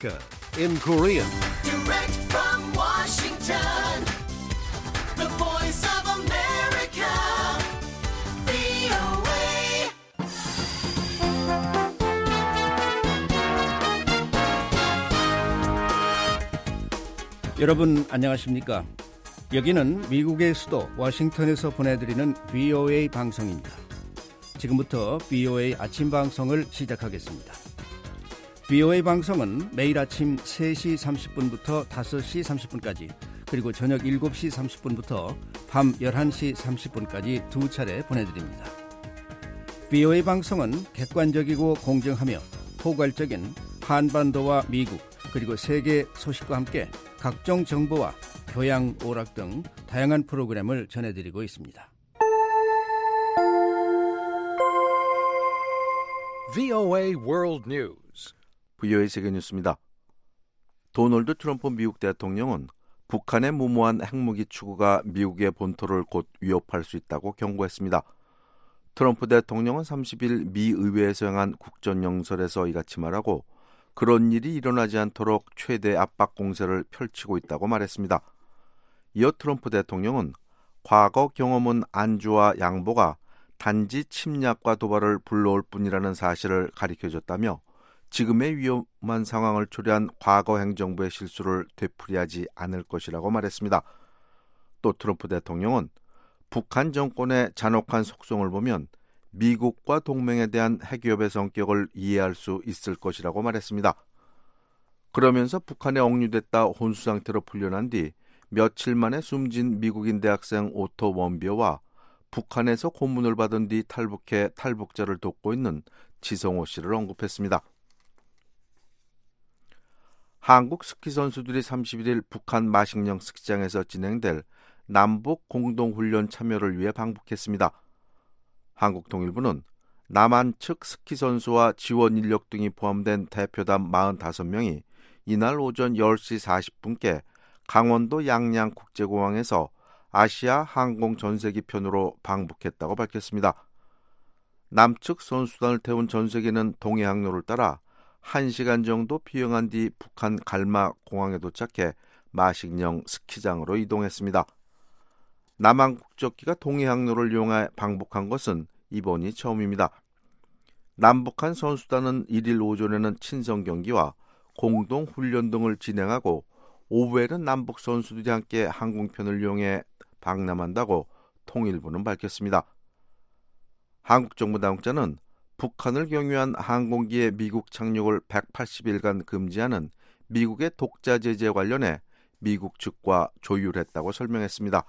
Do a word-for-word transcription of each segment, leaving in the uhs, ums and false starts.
America in Korean. Direct from Washington, the voice of America, 브이오에이. 여러분 안녕하십니까? 여기는 미국의 수도 워싱턴에서 보내드리는 브이오에이 방송입니다. 지금부터 브이오에이 아침 방송을 시작하겠습니다. 브이오에이 방송은 매일 아침 세 시 삼십 분부터 다섯 시 삼십 분까지, 그리고 저녁 일곱 시 삼십 분부터 밤 열한 시 삼십 분까지 두 차례 보내드립니다. 브이오에이 방송은 객관적이고 공정하며 포괄적인 한반도와 미국 그리고 세계 소식과 함께 각종 정보와 교양, 오락 등 다양한 프로그램을 전해드리고 있습니다. 브이오에이 World News. 브이오에이 세계 뉴스입니다. 도널드 트럼프 미국 대통령은 북한의 무모한 핵무기 추구가 미국의 본토를 곧 위협할 수 있다고 경고했습니다. 트럼프 대통령은 삼십 일 미 의회에서 행한 국전연설에서 이같이 말하고, 그런 일이 일어나지 않도록 최대 압박 공세를 펼치고 있다고 말했습니다. 이어 트럼프 대통령은 과거 경험은 안주와 양보가 단지 침략과 도발을 불러올 뿐이라는 사실을 가리켜줬다며, 지금의 위험한 상황을 초래한 과거 행정부의 실수를 되풀이하지 않을 것이라고 말했습니다. 또 트럼프 대통령은 북한 정권의 잔혹한 속성을 보면 미국과 동맹에 대한 핵위협의 성격을 이해할 수 있을 것이라고 말했습니다. 그러면서 북한에 억류됐다 혼수 상태로 풀려난 뒤 며칠 만에 숨진 미국인 대학생 오토 원비어와 북한에서 고문을 받은 뒤 탈북해 탈북자를 돕고 있는 지성호 씨를 언급했습니다. 한국 스키 선수들이 삼십일 일 북한 마식령 스키장에서 진행될 남북 공동훈련 참여를 위해 방북했습니다. 한국통일부는 남한 측 스키 선수와 지원 인력 등이 포함된 대표단 사십오 명이 이날 오전 열 시 사십 분께 강원도 양양국제공항에서 아시아 항공 전세기 편으로 방북했다고 밝혔습니다. 남측 선수단을 태운 전세기는 동해 항로를 따라 한 시간 정도 비행한 뒤 북한 갈마 공항에 도착해 마식령 스키장으로 이동했습니다. 남한 국적기가 동해 항로를 이용해 방북한 것은 이번이 처음입니다. 남북한 선수단은 일 일 오전에는 친선 경기와 공동 훈련 등을 진행하고, 오후에는 남북 선수들이 함께 항공편을 이용해 방남한다고 통일부는 밝혔습니다. 한국 정부 당국자는 북한을 경유한 항공기의 미국 착륙을 백팔십 일간 금지하는 미국의 독자 제재 관련해 미국 측과 조율했다고 설명했습니다.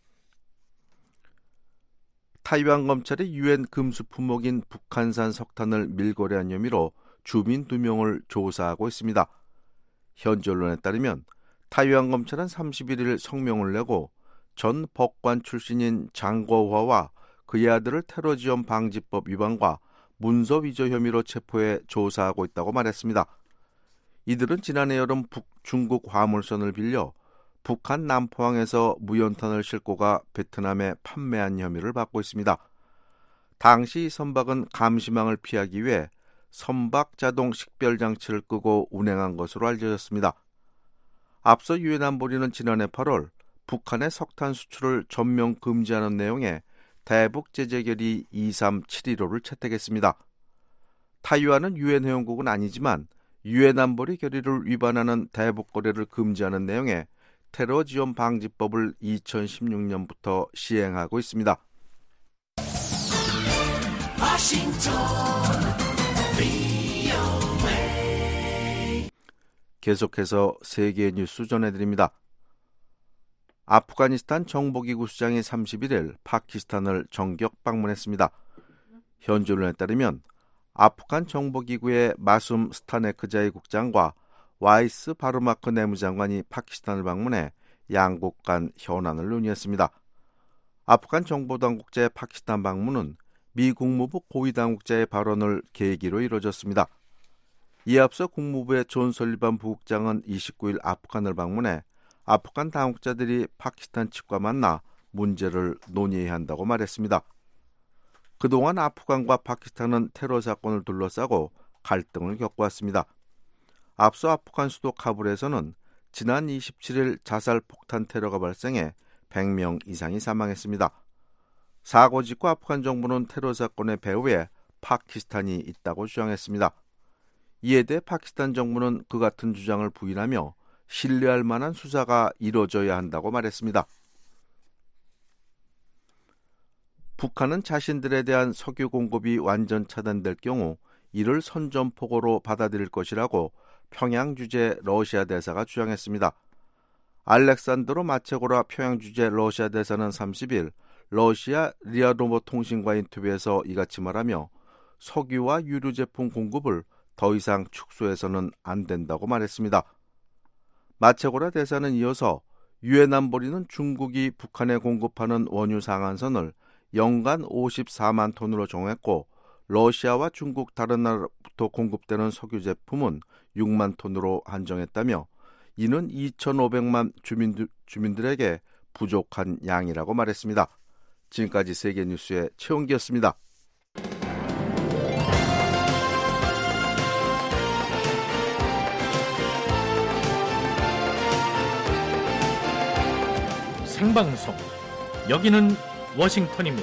타이완 검찰이 유엔 금수 품목인 북한산 석탄을 밀거래한 혐의로 주민 두 명을 조사하고 있습니다. 현지 언론에 따르면 타이완 검찰은 삼십일 일 성명을 내고 전 법관 출신인 장거화와 그의 아들을 테러 지원 방지법 위반과 문서 위조 혐의로 체포해 조사하고 있다고 말했습니다. 이들은 지난해 여름 북, 중국 화물선을 빌려 북한 남포항에서 무연탄을 싣고 가 베트남에 판매한 혐의를 받고 있습니다. 당시 선박은 감시망을 피하기 위해 선박 자동 식별 장치를 끄고 운행한 것으로 알려졌습니다. 앞서 유엔 안보리는 지난해 팔월 북한의 석탄 수출을 전면 금지하는 내용의 대북 제재 결의 이삼칠일오를 채택했습니다. 타이완은 유엔 회원국은 아니지만 유엔 안보리 결의를 위반하는 대북 거래를 금지하는 내용의 테러 지원 방지법을 이천십육 년부터 시행하고 있습니다. 워싱턴, 브이오에이. 계속해서 세계 뉴스 전해드립니다. 아프가니스탄 정보기구 수장이 삼십일 일 파키스탄을 정격 방문했습니다. 현지 언론에 따르면 아프간 정보기구의 마숨 스타네크자이 국장과 와이스 바르마크 내무장관이 파키스탄을 방문해 양국 간 현안을 논의했습니다. 아프간 정보당국자의 파키스탄 방문은 미 국무부 고위당국자의 발언을 계기로 이뤄졌습니다. 이에 앞서 국무부의 존 설리반 부국장은 이십구 일 아프간을 방문해 아프간 당국자들이 파키스탄 측과 만나 문제를 논의해야 한다고 말했습니다. 그동안 아프간과 파키스탄은 테러 사건을 둘러싸고 갈등을 겪어왔습니다. 앞서 아프간 수도 카불에서는 지난 이십칠일 자살 폭탄 테러가 발생해 백 명 이상이 사망했습니다. 사고 직후 아프간 정부는 테러 사건의 배후에 파키스탄이 있다고 주장했습니다. 이에 대해 파키스탄 정부는 그 같은 주장을 부인하며 신뢰할 만한 수사가 이뤄져야 한다고 말했습니다. 북한은 자신들에 대한 석유 공급이 완전 차단될 경우 이를 선전포고로 받아들일 것이라고 평양 주재 러시아 대사가 주장했습니다. 알렉산드로 마체고라 평양 주재 러시아 대사는 삼십일 러시아 리아 노보 통신과 인터뷰에서 이같이 말하며 석유와 유류 제품 공급을 더 이상 축소해서는 안 된다고 말했습니다. 마체고라 대사는 이어서 유엔 안보리는 중국이 북한에 공급하는 원유 상한선을 연간 오십사만 톤으로 정했고 러시아와 중국 다른 나라부터 공급되는 석유 제품은 육만 톤으로 한정했다며 이는 이천오백만 주민들, 주민들에게 부족한 양이라고 말했습니다. 지금까지 세계뉴스의 최원기였습니다. 생방송 여기는 워싱턴입니다.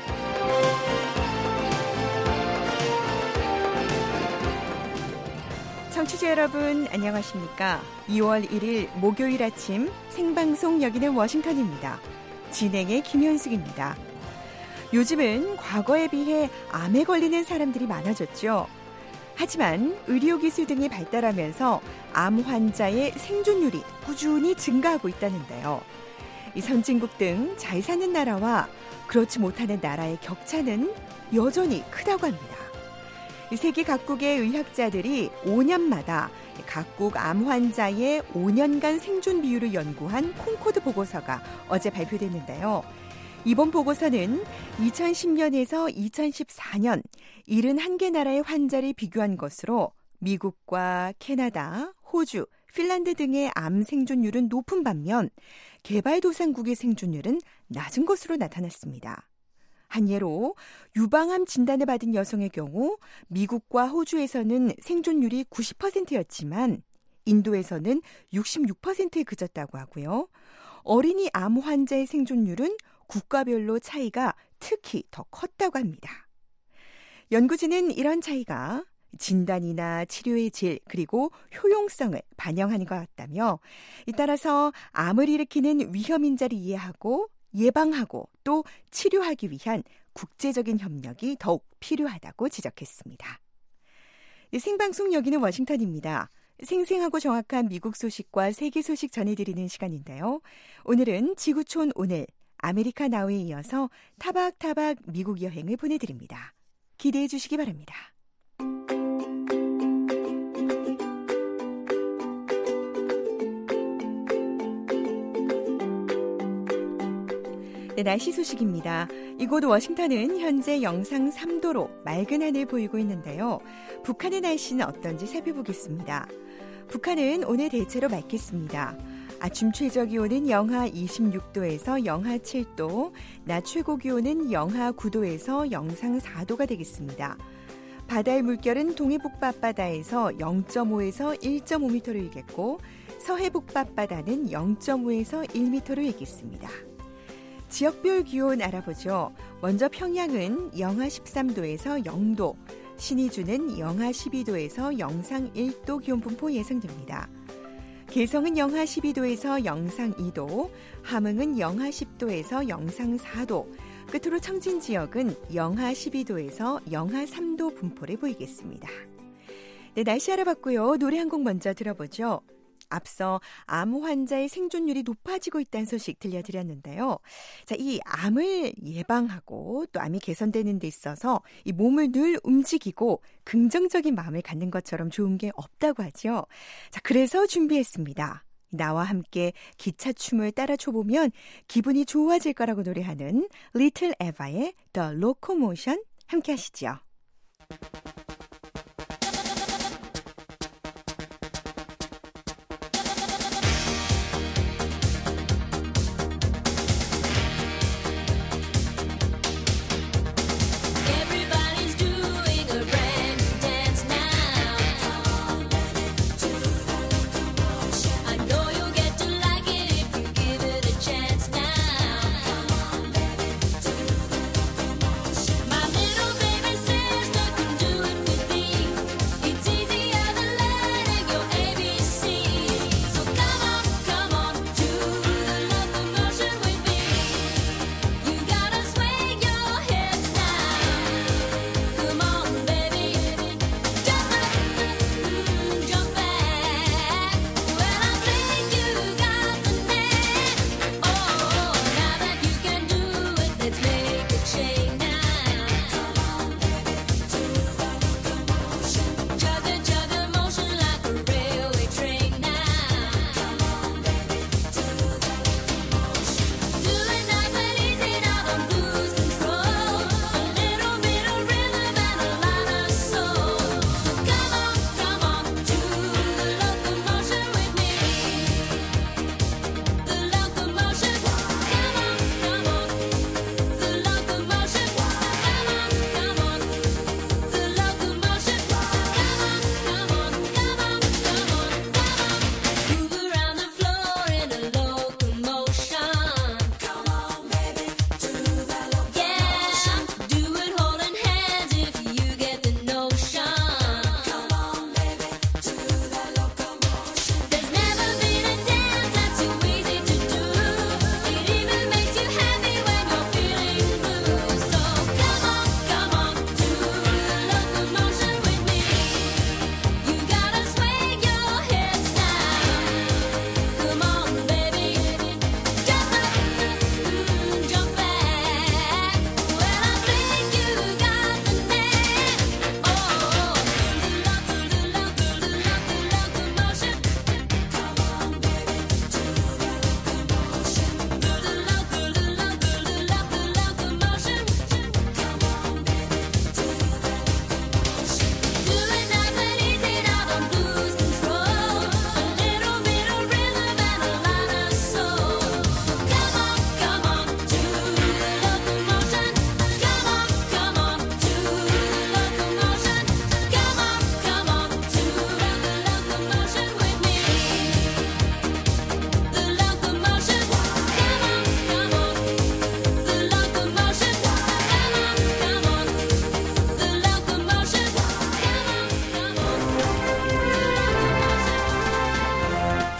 청취자 여러분 안녕하십니까? 이월 일일 목요일 아침 생방송 여기는 워싱턴입니다. 진행의 김현숙입니다. 요즘은 과거에 비해 암에 걸리는 사람들이 많아졌죠. 하지만 의료기술 등이 발달하면서 암 환자의 생존율이 꾸준히 증가하고 있다는데요. 이 선진국 등 잘 사는 나라와 그렇지 못하는 나라의 격차는 여전히 크다고 합니다. 세계 각국의 의학자들이 오 년마다 각국 암 환자의 오 년간 생존 비율을 연구한 콩코드 보고서가 어제 발표됐는데요. 이번 보고서는 이천십 년에서 이천십사 년 칠십일 개 나라의 환자를 비교한 것으로 미국과 캐나다, 호주, 핀란드 등의 암 생존율은 높은 반면 개발도상국의 생존율은 낮은 것으로 나타났습니다. 한 예로 유방암 진단을 받은 여성의 경우 미국과 호주에서는 생존율이 구십 퍼센트였지만 인도에서는 육십육 퍼센트에 그쳤다고 하고요. 어린이 암 환자의 생존율은 국가별로 차이가 특히 더 컸다고 합니다. 연구진은 이런 차이가 진단이나 치료의 질 그리고 효용성을 반영하는 것 같다며 따라서 암을 일으키는 위험 인자를 이해하고 예방하고 또 치료하기 위한 국제적인 협력이 더욱 필요하다고 지적했습니다. 생방송 여기는 워싱턴입니다. 생생하고 정확한 미국 소식과 세계 소식 전해드리는 시간인데요. 오늘은 지구촌 오늘 아메리카 나우에 이어서 타박타박 미국 여행을 보내드립니다. 기대해 주시기 바랍니다. 네, 날씨 소식입니다. 이곳 워싱턴은 현재 영상 삼 도로 맑은 하늘 보이고 있는데요. 북한의 날씨는 어떤지 살펴보겠습니다. 북한은 오늘 대체로 맑겠습니다. 아침 최저 기온은 영하 이십육 도에서 영하 칠 도, 낮 최고 기온은 영하 구 도에서 영상 사 도가 되겠습니다. 바다의 물결은 동해북부 앞바다에서 영 점 오에서 일 점 오 미터로 일겠고 서해북부 앞바다는 영 점 오에서 일 미터로 일겠습니다. 지역별 기온 알아보죠. 먼저 평양은 영하 십삼 도에서 영 도, 신의주는 영하 십이 도에서 영상 일 도 기온 분포 예상됩니다. 개성은 영하 십이 도에서 영상 이 도, 함흥은 영하 십 도에서 영상 사 도, 끝으로 청진 지역은 영하 십이 도에서 영하 삼 도 분포를 보이겠습니다. 네, 날씨 알아봤고요. 노래 한 곡 먼저 들어보죠. 앞서 암 환자의 생존율이 높아지고 있다는 소식 들려드렸는데요. 자, 이 암을 예방하고 또 암이 개선되는 데 있어서 이 몸을 늘 움직이고 긍정적인 마음을 갖는 것처럼 좋은 게 없다고 하죠. 자, 그래서 준비했습니다. 나와 함께 기차춤을 따라 춰보면 기분이 좋아질 거라고 노래하는 Little Eva의 The Locomotion 함께 하시죠. Everybody's doing a brand new dance now.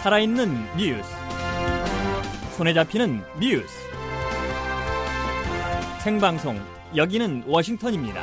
살아있는 뉴스, 손에 잡히는 뉴스, 생방송 여기는 워싱턴입니다.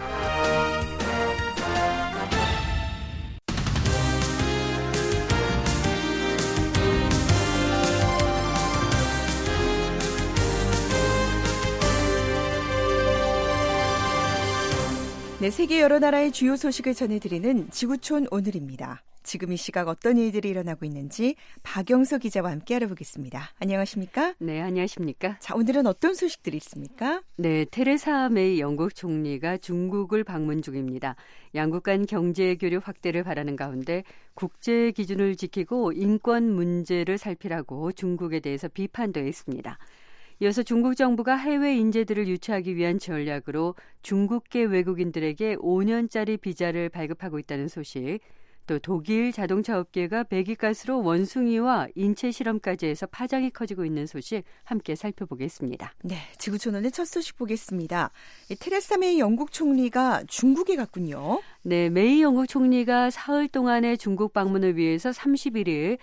네, 세계 여러 나라의 주요 소식을 전해드리는 지구촌 오늘입니다. 지금 이 시각 어떤 일들이 일어나고 있는지 박영서 기자와 함께 알아보겠습니다. 안녕하십니까? 네, 안녕하십니까? 자, 오늘은 어떤 소식들이 있습니까? 네, 테레사 메이 영국 총리가 중국을 방문 중입니다. 양국 간 경제 교류 확대를 바라는 가운데 국제 기준을 지키고 인권 문제를 살피라고 중국에 대해서 비판도 했습니다. 이어서 중국 정부가 해외 인재들을 유치하기 위한 전략으로 중국계 외국인들에게 오 년짜리 비자를 발급하고 있다는 소식, 또 독일 자동차 업계가 배기가스로 원숭이와 인체 실험까지 해서 파장이 커지고 있는 소식 함께 살펴보겠습니다. 네, 지구촌 오늘 첫 소식 보겠습니다. 테레사 메이 영국 총리가 중국에 갔군요. 네, 메이 영국 총리가 사흘 동안의 중국 방문을 위해서 삼십일 일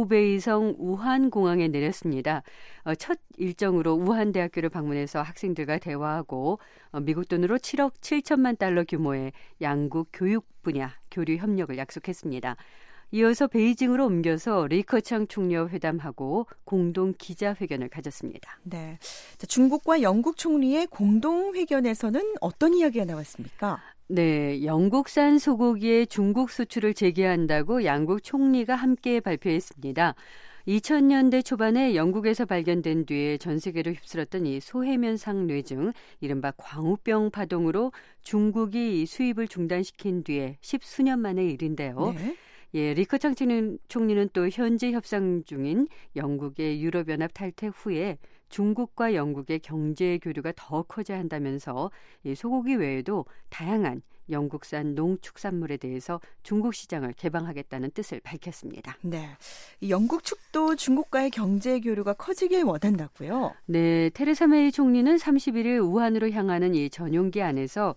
후베이성 우한공항에 내렸습니다. 첫 일정으로 우한대학교를 방문해서 학생들과 대화하고 미국 돈으로 칠억 칠천만 달러 규모의 양국 교육 분야 교류 협력을 약속했습니다. 이어서 베이징으로 옮겨서 리커창 총리와 회담하고 공동 기자회견을 가졌습니다. 네, 자, 중국과 영국 총리의 공동 회견에서는 어떤 이야기가 나왔습니까? 네, 영국산 소고기의 중국 수출을 재개한다고 양국 총리가 함께 발표했습니다. 이천 년대 초반에 영국에서 발견된 뒤에 전 세계를 휩쓸었던 이 소해면상 뇌증, 이른바 광우병 파동으로 중국이 수입을 중단시킨 뒤에 십수년 만의 일인데요. 네. 예, 리커창 총리는 또 현재 협상 중인 영국의 유럽연합 탈퇴 후에 중국과 영국의 경제 교류가 더 커져야 한다면서 이 소고기 외에도 다양한 영국산 농축산물에 대해서 중국 시장을 개방하겠다는 뜻을 밝혔습니다. 네, 영국 측도 중국과의 경제 교류가 커지길 원한다고요? 네, 테레사 메이 총리는 삼십일 일 우한으로 향하는 이 전용기 안에서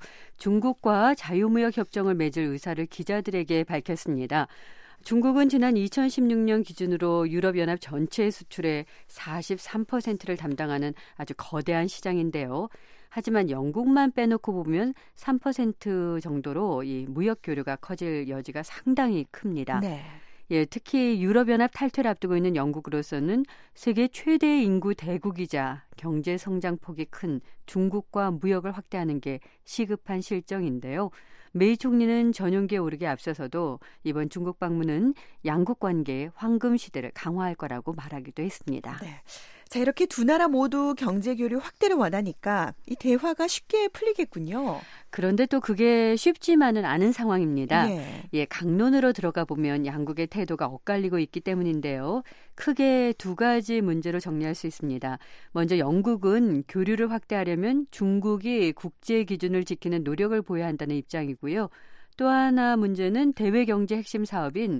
중국과 자유무역 협정을 맺을 의사를 기자들에게 밝혔습니다. 중국은 지난 이천십육 년 기준으로 유럽연합 전체 수출의 사십삼 퍼센트를 담당하는 아주 거대한 시장인데요. 하지만 영국만 빼놓고 보면 삼 퍼센트 정도로 이 무역 교류가 커질 여지가 상당히 큽니다. 네. 예, 특히 유럽연합 탈퇴를 앞두고 있는 영국으로서는 세계 최대 인구 대국이자 경제 성장폭이 큰 중국과 무역을 확대하는 게 시급한 실정인데요. 메이 총리는 전용기에 오르기 앞서서도 이번 중국 방문은 양국 관계의 황금 시대를 강화할 거라고 말하기도 했습니다. 네. 자, 이렇게 두 나라 모두 경제 교류 확대를 원하니까 이 대화가 쉽게 풀리겠군요. 그런데 또 그게 쉽지만은 않은 상황입니다. 예. 예, 강론으로 들어가 보면 양국의 태도가 엇갈리고 있기 때문인데요. 크게 두 가지 문제로 정리할 수 있습니다. 먼저 영국은 교류를 확대하려면 중국이 국제 기준을 지키는 노력을 보여야 한다는 입장이고요. 또 하나 문제는 대외 경제 핵심 사업인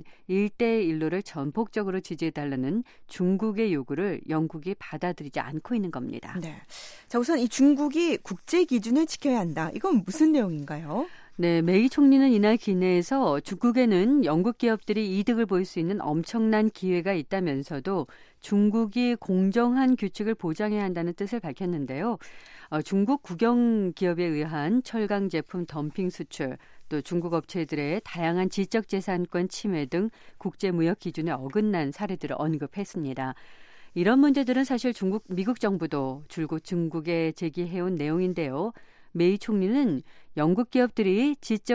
일대일로를 전폭적으로 지지해달라는 중국의 요구를 영국이 받아들이지 않고 있는 겁니다. 네. 자, 우선 이 중국이 국제 기준을 지켜야 한다. 이건 무슨 내용인가요? 네, 메이 총리는 이날 기내에서 중국에는 영국 기업들이 이득을 볼 수 있는 엄청난 기회가 있다면서도 중국이 공정한 규칙을 보장해야 한다는 뜻을 밝혔는데요. 어, 중국 국영 기업에 의한 철강 제품 덤핑 수출, 또 중국 업체들의 다양한 지적재산권 침해 등 국제무역 기준에 어긋난 사례들을 언급했습니다. 이런 문제들은 사실 중국, 미국 정부도 줄곧 중국에 제기해온 내용인데요. 메이 총리는 영국 기업들이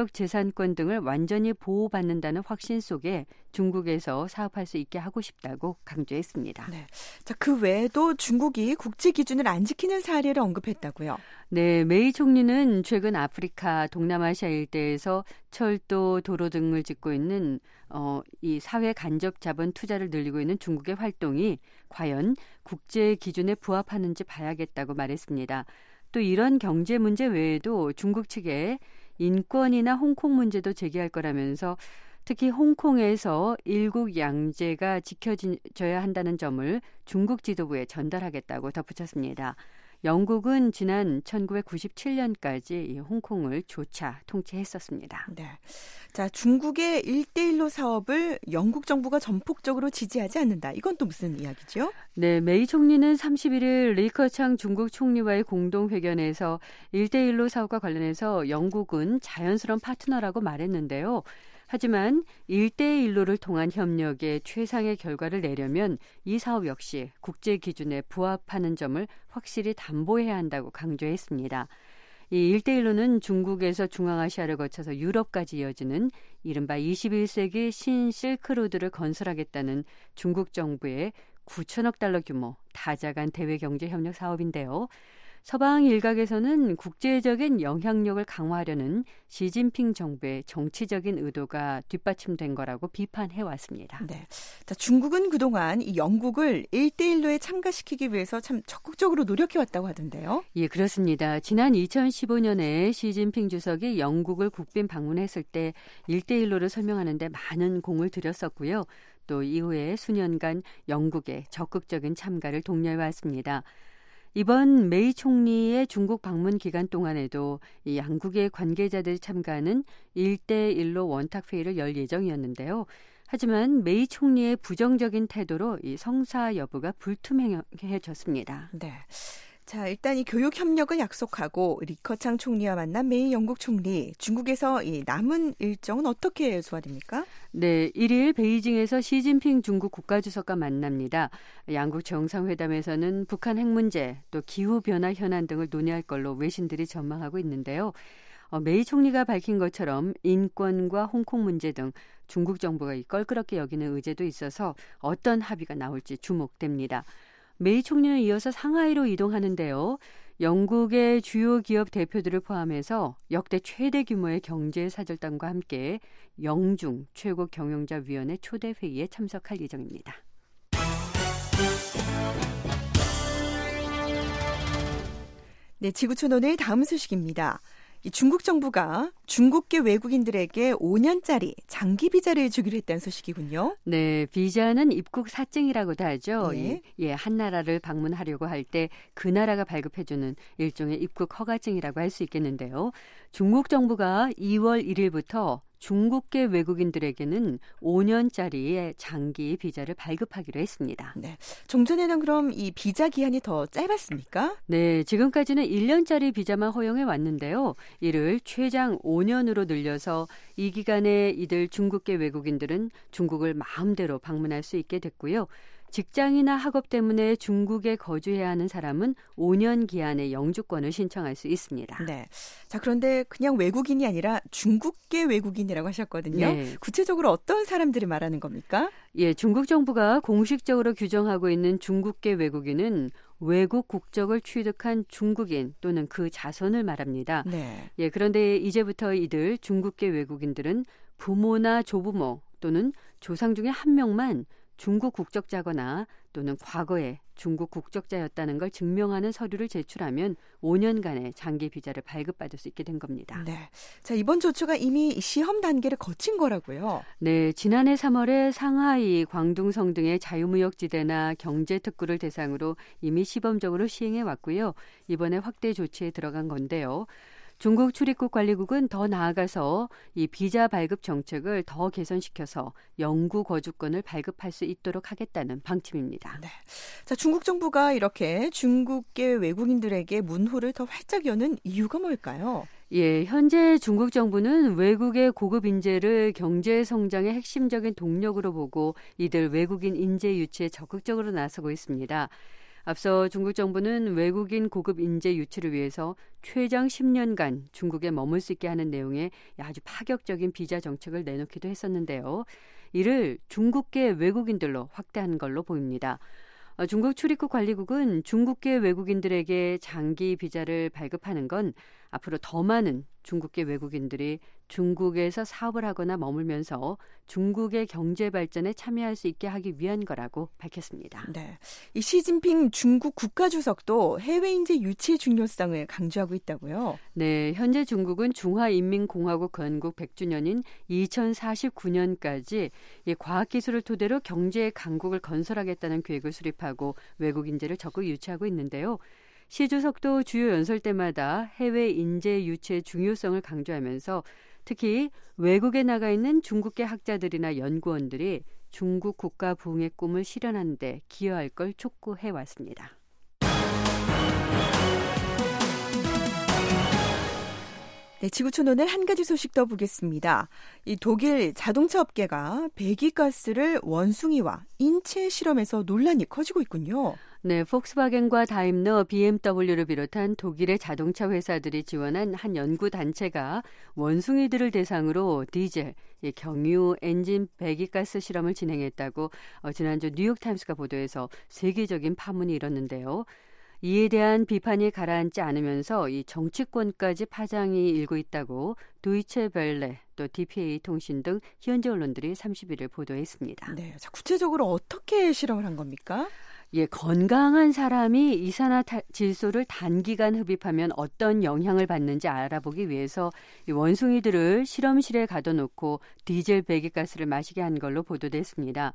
지적재산권 등을 완전히 보호받는다는 확신 속에 중국에서 사업할 수 있게 하고 싶다고 강조했습니다. 네. 자, 그 외에도 중국이 국제 기준을 안 지키는 사례를 언급했다고요? 네, 메이 총리는 최근 아프리카, 동남아시아 일대에서 철도, 도로 등을 짓고 있는 어, 이 사회 간접 자본 투자를 늘리고 있는 중국의 활동이 과연 국제 기준에 부합하는지 봐야겠다고 말했습니다. 또 이런 경제 문제 외에도 중국 측에 인권이나 홍콩 문제도 제기할 거라면서 특히 홍콩에서 일국 양제가 지켜져야 한다는 점을 중국 지도부에 전달하겠다고 덧붙였습니다. 영국은 지난 천구백구십칠 년까지 이 홍콩을 조차 통치했었습니다. 네. 자, 중국의 일대일로 사업을 영국 정부가 전폭적으로 지지하지 않는다. 이건 또 무슨 이야기죠? 네, 메이 총리는 삼십일 일 리커창 중국 총리와의 공동회견에서 일대일로 사업과 관련해서 영국은 자연스러운 파트너라고 말했는데요. 하지만 일대일로를 통한 협력에 최상의 결과를 내려면 이 사업 역시 국제 기준에 부합하는 점을 확실히 담보해야 한다고 강조했습니다. 이 일대일로는 중국에서 중앙아시아를 거쳐서 유럽까지 이어지는 이른바 이십일 세기 신실크로드를 건설하겠다는 중국 정부의 구천억 달러 규모 다자간 대외경제협력 사업인데요. 서방 일각에서는 국제적인 영향력을 강화하려는 시진핑 정부의 정치적인 의도가 뒷받침된 거라고 비판해왔습니다. 네. 자, 중국은 그동안 이 영국을 일대일로에 참가시키기 위해서 참 적극적으로 노력해왔다고 하던데요. 예, 그렇습니다. 지난 이천십오 년에 시진핑 주석이 영국을 국빈 방문했을 때 일대일로를 설명하는 데 많은 공을 들였었고요. 또 이후에 수년간 영국의 적극적인 참가를 독려해왔습니다. 이번 메이 총리의 중국 방문 기간 동안에도 이 양국의 관계자들이 참가하는 일대일로 원탁회의를 열 예정이었는데요. 하지만 메이 총리의 부정적인 태도로 이 성사 여부가 불투명해졌습니다. 네. 자, 일단 이 교육 협력을 약속하고 리커창 총리와 만난 메이 영국 총리, 중국에서 이 남은 일정은 어떻게 소화됩니까? 네, 일 일 베이징에서 시진핑 중국 국가주석과 만납니다. 양국 정상회담에서는 북한 핵 문제, 또 기후변화 현안 등을 논의할 걸로 외신들이 전망하고 있는데요. 어, 메이 총리가 밝힌 것처럼 인권과 홍콩 문제 등 중국 정부가 껄끄럽게 여기는 의제도 있어서 어떤 합의가 나올지 주목됩니다. 메이 총리는 이어서 상하이로 이동하는데요. 영국의 주요 기업 대표들을 포함해서 역대 최대 규모의 경제사절단과 함께 영중 최고 경영자위원회 초대 회의에 참석할 예정입니다. 네, 지구촌 오늘 다음 소식입니다. 이 중국 정부가 중국계 외국인들에게 오 년짜리 장기 비자를 주기로 했다는 소식이군요. 네, 비자는 입국 사증이라고도 하죠. 예. 예, 한 나라를 방문하려고 할 때 그 나라가 발급해주는 일종의 입국 허가증이라고 할 수 있겠는데요. 중국 정부가 이월 일일부터 중국계 외국인들에게는 오 년짜리의 장기 비자를 발급하기로 했습니다. 네, 종전에는 그럼 이 비자 기한이 더 짧았습니까? 네, 지금까지는 일 년짜리 비자만 허용해 왔는데요. 이를 최장 오 년으로 늘려서 이 기간에 이들 중국계 외국인들은 중국을 마음대로 방문할 수 있게 됐고요. 직장이나 학업 때문에 중국에 거주해야 하는 사람은 오 년 기한의 영주권을 신청할 수 있습니다. 네. 자, 그런데 그냥 외국인이 아니라 중국계 외국인이라고 하셨거든요. 네. 구체적으로 어떤 사람들을 말하는 겁니까? 예, 중국 정부가 공식적으로 규정하고 있는 중국계 외국인은 외국 국적을 취득한 중국인 또는 그 자손을 말합니다. 네. 예, 그런데 이제부터 이들 중국계 외국인들은 부모나 조부모 또는 조상 중에 한 명만 중국 국적자거나 또는 과거에 중국 국적자였다는 걸 증명하는 서류를 제출하면 오 년간의 장기 비자를 발급받을 수 있게 된 겁니다. 네. 자, 이번 조처가 이미 시험 단계를 거친 거라고요. 네, 지난해 삼월에 상하이, 광둥성 등의 자유무역지대나 경제특구를 대상으로 이미 시범적으로 시행해 왔고요. 이번에 확대 조치에 들어간 건데요. 중국 출입국 관리국은 더 나아가서 이 비자 발급 정책을 더 개선시켜서 영구 거주권을 발급할 수 있도록 하겠다는 방침입니다. 네. 자, 중국 정부가 이렇게 중국계 외국인들에게 문호를 더 활짝 여는 이유가 뭘까요? 예, 현재 중국 정부는 외국의 고급 인재를 경제 성장의 핵심적인 동력으로 보고 이들 외국인 인재 유치에 적극적으로 나서고 있습니다. 앞서 중국 정부는 외국인 고급 인재 유치를 위해서 최장 십 년간 중국에 머물 수 있게 하는 내용의 아주 파격적인 비자 정책을 내놓기도 했었는데요. 이를 중국계 외국인들로 확대한 걸로 보입니다. 중국 출입국 관리국은 중국계 외국인들에게 장기 비자를 발급하는 건 앞으로 더 많은 중국계 외국인들이 중국에서 사업을 하거나 머물면서 중국의 경제 발전에 참여할 수 있게 하기 위한 거라고 밝혔습니다. 네, 이 시진핑 중국 국가주석도 해외 인재 유치의 중요성을 강조하고 있다고요? 네, 현재 중국은 중화인민공화국 건국 백 주년인 이천사십구 년까지 이 과학기술을 토대로 경제 강국을 건설하겠다는 계획을 수립하고 외국 인재를 적극 유치하고 있는데요. 시 주석도 주요 연설 때마다 해외 인재 유치의 중요성을 강조하면서 특히 외국에 나가 있는 중국계 학자들이나 연구원들이 중국 국가 부흥의 꿈을 실현하는 데 기여할 걸 촉구해 왔습니다. 네, 지구촌 오늘 한 가지 소식 더 보겠습니다. 이 독일 자동차 업계가 배기가스를 원숭이와 인체 실험에서 논란이 커지고 있군요. 네, 폭스바겐과 다임러, 비엠더블유를 비롯한 독일의 자동차 회사들이 지원한 한 연구 단체가 원숭이들을 대상으로 디젤, 경유 엔진 배기가스 실험을 진행했다고 어, 지난주 뉴욕타임스가 보도해서 세계적인 파문이 일었는데요. 이에 대한 비판이 가라앉지 않으면서 이 정치권까지 파장이 일고 있다고 도이체 벨레, 또 디피에이 통신 등 현지 언론들이 삼십일일 보도했습니다. 네, 자, 구체적으로 어떻게 실험을 한 겁니까? 예, 건강한 사람이 이산화질소를 단기간 흡입하면 어떤 영향을 받는지 알아보기 위해서 이 원숭이들을 실험실에 가둬놓고 디젤 배기가스를 마시게 한 걸로 보도됐습니다.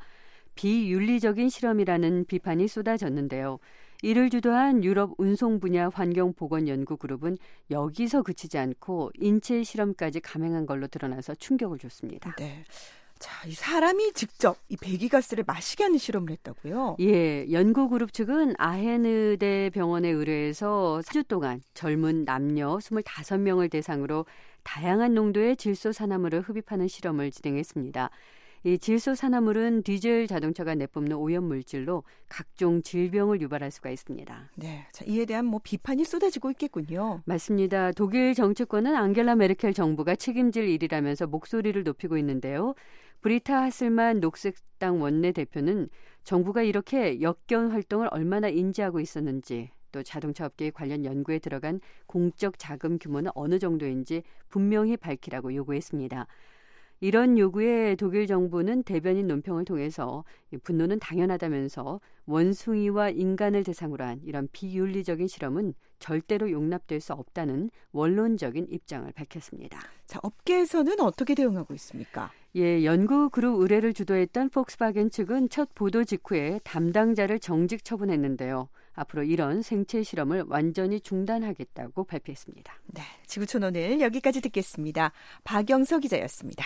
비윤리적인 실험이라는 비판이 쏟아졌는데요. 이를 주도한 유럽 운송 분야 환경보건연구그룹은 여기서 그치지 않고 인체 실험까지 감행한 걸로 드러나서 충격을 줬습니다. 네. 자, 이 사람이 직접 이 배기가스를 마시게 하는 실험을 했다고요? 예, 연구그룹 측은 아헨의대 병원에 의뢰해서 사 주 동안 젊은 남녀 이십오 명을 대상으로 다양한 농도의 질소산화물을 흡입하는 실험을 진행했습니다. 이 질소산화물은 디젤 자동차가 내뿜는 오염물질로 각종 질병을 유발할 수가 있습니다. 네, 자, 이에 대한 뭐 비판이 쏟아지고 있겠군요. 맞습니다. 독일 정치권은 앙겔라 메르켈 정부가 책임질 일이라면서 목소리를 높이고 있는데요. 브리타 하슬만 녹색당 원내대표는 정부가 이렇게 역경 활동을 얼마나 인지하고 있었는지, 또 자동차 업계의 관련 연구에 들어간 공적 자금 규모는 어느 정도인지 분명히 밝히라고 요구했습니다. 이런 요구에 독일 정부는 대변인 논평을 통해서 분노는 당연하다면서 원숭이와 인간을 대상으로 한 이런 비윤리적인 실험은 절대로 용납될 수 없다는 원론적인 입장을 밝혔습니다. 자, 업계에서는 어떻게 대응하고 있습니까? 예, 연구 그룹 의뢰를 주도했던 폭스바겐 측은 첫 보도 직후에 담당자를 정직 처분했는데요. 앞으로 이런 생체 실험을 완전히 중단하겠다고 발표했습니다. 네, 지구촌 오늘 여기까지 듣겠습니다. 박영서 기자였습니다.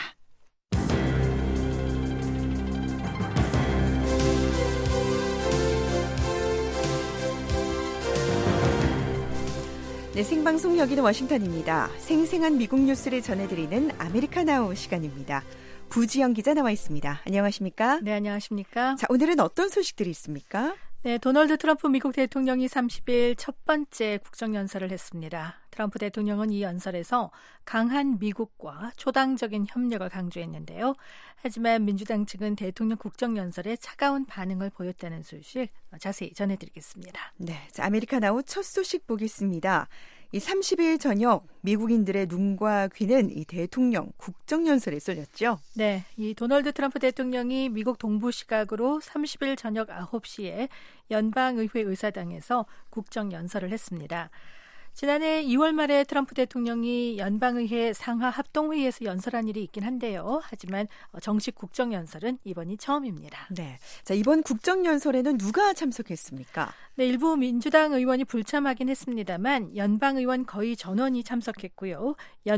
네, 생방송 여기는 워싱턴입니다. 생생한 미국 뉴스를 전해드리는 아메리카나우 시간입니다. 부지영 기자 나와 있습니다. 안녕하십니까? 네, 안녕하십니까? 자, 오늘은 어떤 소식들이 있습니까? 네, 도널드 트럼프 미국 대통령이 삼십일 첫 번째 국정연설을 했습니다. 트럼프 대통령은 이 연설에서 강한 미국과 초당적인 협력을 강조했는데요. 하지만 민주당 측은 대통령 국정연설에 차가운 반응을 보였다는 소식 자세히 전해드리겠습니다. 네, 자, 아메리카나우 첫 소식 보겠습니다. 이 삼십일 저녁 미국인들의 눈과 귀는 이 대통령 국정연설에 쏠렸죠. 네, 이 도널드 트럼프 대통령이 미국 동부 시각으로 삼십일 저녁 아홉 시에 연방의회 의사당에서 국정연설을 했습니다. 지난해 이월 말에 트럼프 대통령이 연방의회 상하 합동회의에서 연설한 일이 있긴 한데요. 하지만 정식 국정연설은 이번이 처음입니다. 네, 자, 이번 국정연설에는 누가 참석했습니까? 네, 일부 민주당 의원이 불참하긴 했습니다만 연방의원 거의 전원이 참석했고요.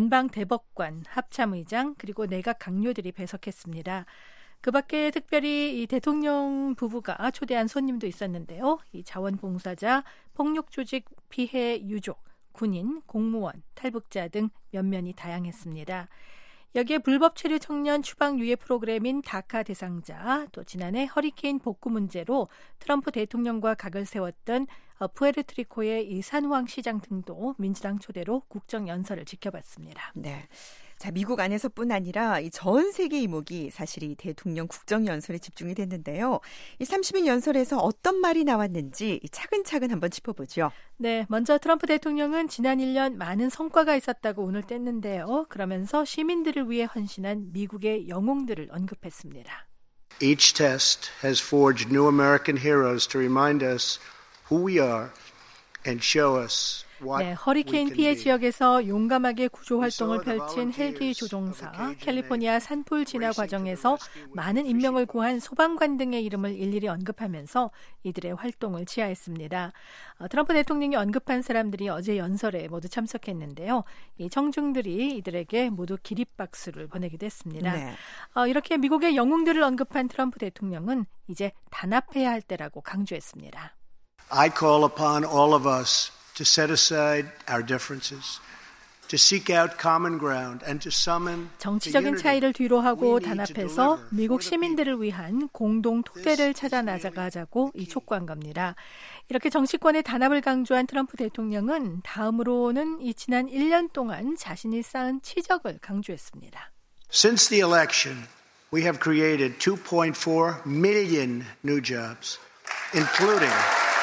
연방대법관, 합참의장 그리고 내각 강요들이 배석했습니다. 그 밖에 특별히 이 대통령 부부가 초대한 손님도 있었는데요. 이 자원봉사자, 폭력조직 피해 유족, 군인, 공무원, 탈북자 등 면면이 다양했습니다. 여기에 불법 체류 청년 추방 유예 프로그램인 다카 대상자, 또 지난해 허리케인 복구 문제로 트럼프 대통령과 각을 세웠던 푸에르트리코의 이 산후왕 시장 등도 민주당 초대로 국정연설을 지켜봤습니다. 네. 자, 미국 안에서뿐 아니라 이 전 세계 이목이 사실 이 대통령 국정연설에 집중이 됐는데요. 이 삼십일 연설에서 어떤 말이 나왔는지 차근차근 한번 짚어보죠. 네, 먼저 트럼프 대통령은 지난 일 년 많은 성과가 있었다고 운을 뗐는데요. 그러면서 시민들을 위해 헌신한 미국의 영웅들을 언급했습니다. Each test has forged new American heroes to remind us who we are and show us what 네, 허리케인 we can 피해 be. 지역에서 용감하게 구조 활동을 펼친 헬기 조종사, 캘리포니아 산불 진화 과정에서 많은 인명을 구한 소방관 등의 이름을 일일이 언급하면서 이들의 활동을 치하했습니다. 어, 트럼프 대통령이 언급한 사람들이 어제 연설에 모두 참석했는데요. 이 청중들이 이들에게 모두 기립박수를 보내기도 했습니다. 네. 어, 이렇게 미국의 영웅들을 언급한 트럼프 대통령은 이제 단합해야 할 때라고 강조했습니다. I call upon all of us to set aside our differences, to seek out common ground, and to summon 정치적인 차이를 뒤로 하고 단합해서 미국 시민들을 위한 공동 토대를 찾아 나아가자고 이 촉구한 겁니다. 이렇게 정치권의 단합을 강조한 트럼프 대통령은 다음으로는 이 지난 일 년 동안 자신이 쌓은 치적을 강조했습니다. Since the election, we have created two point four million new jobs, including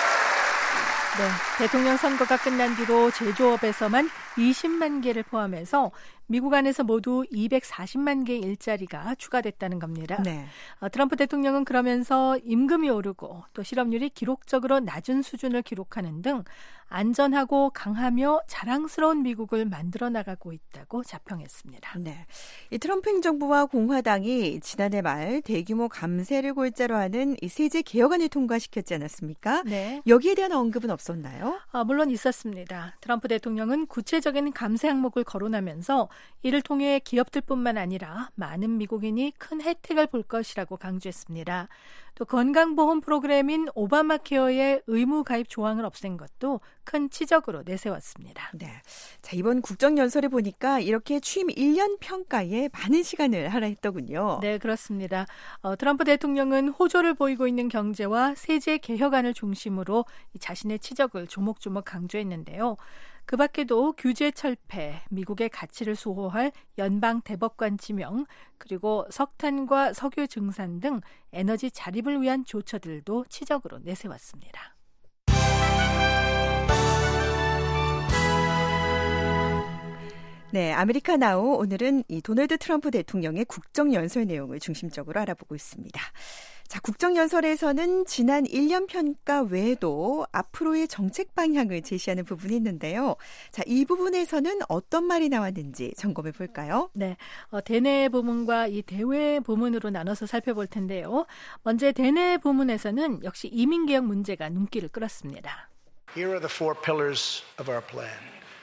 네, 대통령 선거가 끝난 뒤로 제조업에서만 이십만 개를 포함해서 미국 안에서 모두 이백사십만 개의 일자리가 추가됐다는 겁니다. 네. 어, 트럼프 대통령은 그러면서 임금이 오르고 또 실업률이 기록적으로 낮은 수준을 기록하는 등 안전하고 강하며 자랑스러운 미국을 만들어 나가고 있다고 자평했습니다. 네, 이 트럼프 행정부와 공화당이 지난해 말 대규모 감세를 골자로 하는 이 세제 개혁안을 통과시켰지 않았습니까? 네. 여기에 대한 언급은 없었나요? 아, 물론 있었습니다. 트럼프 대통령은 구체적인 감세 항목을 거론하면서 이를 통해 기업들뿐만 아니라 많은 미국인이 큰 혜택을 볼 것이라고 강조했습니다. 또 건강보험 프로그램인 오바마 케어의 의무 가입 조항을 없앤 것도 큰 치적으로 내세웠습니다. 네. 자, 이번 국정연설에 보니까 이렇게 취임 일 년 평가에 많은 시간을 할애했더군요. 네, 그렇습니다. 어, 트럼프 대통령은 호조를 보이고 있는 경제와 세제 개혁안을 중심으로 자신의 치적을 조목조목 강조했는데요. 그 밖에도 규제 철폐, 미국의 가치를 수호할 연방 대법관 지명, 그리고 석탄과 석유 증산 등 에너지 자립을 위한 조처들도 치적으로 내세웠습니다. 네, 아메리카 나우 오늘은 이 도널드 트럼프 대통령의 국정연설 내용을 중심적으로 알아보고 있습니다. 자, 국정연설에서는 지난 일 년 평가 외에도 앞으로의 정책 방향을 제시하는 부분이 있는데요. 자, 이 부분에서는 어떤 말이 나왔는지 점검해 볼까요? 네, 어, 대내 부문과 이 대외 부문으로 나눠서 살펴볼 텐데요. 먼저 대내 부문에서는 역시 이민개혁 문제가 눈길을 끌었습니다. Here are the four pillars of our plan.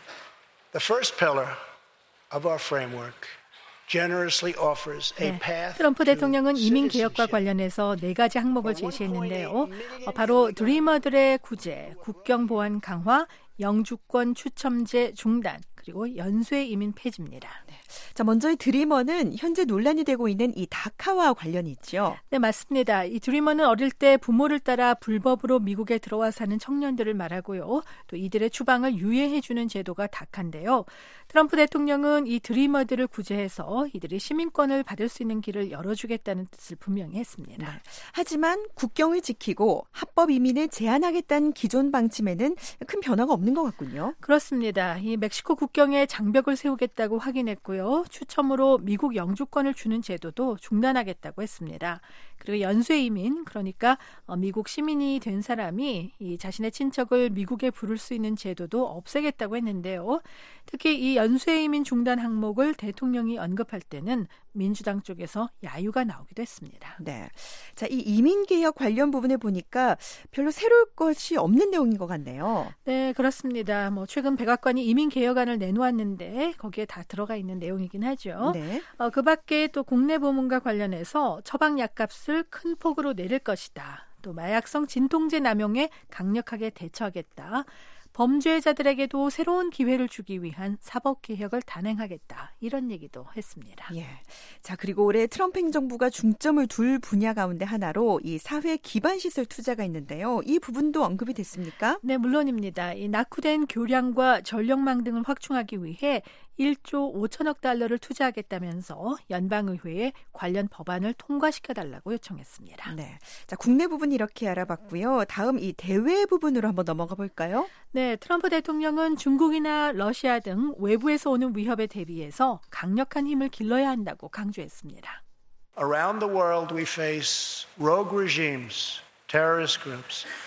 The first pillar of our framework generously offers a 네, path 트럼프 to 대통령은 이민 개혁과 citizenship. 관련해서 네 가지 항목을 제시했는데요. 어, 바로 드리머들의 구제, 국경 보안 강화, 영주권 추첨제 중단, 그리고 연쇄 이민 폐지입니다. 네. 자, 먼저 이 드리머는 현재 논란이 되고 있는 이 다카와 관련이 있죠. 네, 맞습니다. 이 드리머는 어릴 때 부모를 따라 불법으로 미국에 들어와 사는 청년들을 말하고요. 또 이들의 추방을 유예해주는 제도가 다카인데요. 트럼프 대통령은 이 드리머들을 구제해서 이들이 시민권을 받을 수 있는 길을 열어주겠다는 뜻을 분명히 했습니다. 네. 하지만 국경을 지키고 합법 이민을 제한하겠다는 기존 방침에는 큰 변화가 없는 것 같군요. 그렇습니다. 이 멕시코 국경에 장벽을 세우겠다고 확인했고요. 추첨으로 미국 영주권을 주는 제도도 중단하겠다고 했습니다. 그리고 연쇄 이민, 그러니까 미국 시민이 된 사람이 이 자신의 친척을 미국에 부를 수 있는 제도도 없애겠다고 했는데요. 특히 이 연쇄 이민 중단 항목을 대통령이 언급할 때는 민주당 쪽에서 야유가 나오기도 했습니다. 네, 자, 이 이민 개혁 관련 부분을 보니까 별로 새로울 것이 없는 내용인 것 같네요. 네, 그렇습니다. 뭐 최근 백악관이 이민 개혁안을 내놓았는데 거기에 다 들어가 있는 내용이긴 하죠. 네. 어, 그 밖에 또 국내 부문과 관련해서 처방 약값을 큰 폭으로 내릴 것이다. 또 마약성 진통제 남용에 강력하게 대처하겠다. 범죄자들에게도 새로운 기회를 주기 위한 사법개혁을 단행하겠다. 이런 얘기도 했습니다. 예. 자, 그리고 올해 트럼프 행정부가 중점을 둘 분야 가운데 하나로 이 사회 기반 시설 투자가 있는데요. 이 부분도 언급이 됐습니까? 네, 물론입니다. 이 낙후된 교량과 전력망 등을 확충하기 위해 일조 오천억 달러를 투자하겠다면서 연방의회에 관련 법안을 통과시켜달라고 요청했습니다. 네, 자, 국내 부분 이렇게 알아봤고요. 다음 이 대외 부분으로 한번 넘어가 볼까요? 네, 트럼프 대통령은 중국이나 러시아 등 외부에서 오는 위협에 대비해서 강력한 힘을 길러야 한다고 강조했습니다. Around the world we face rogue regimes, terrorist groups,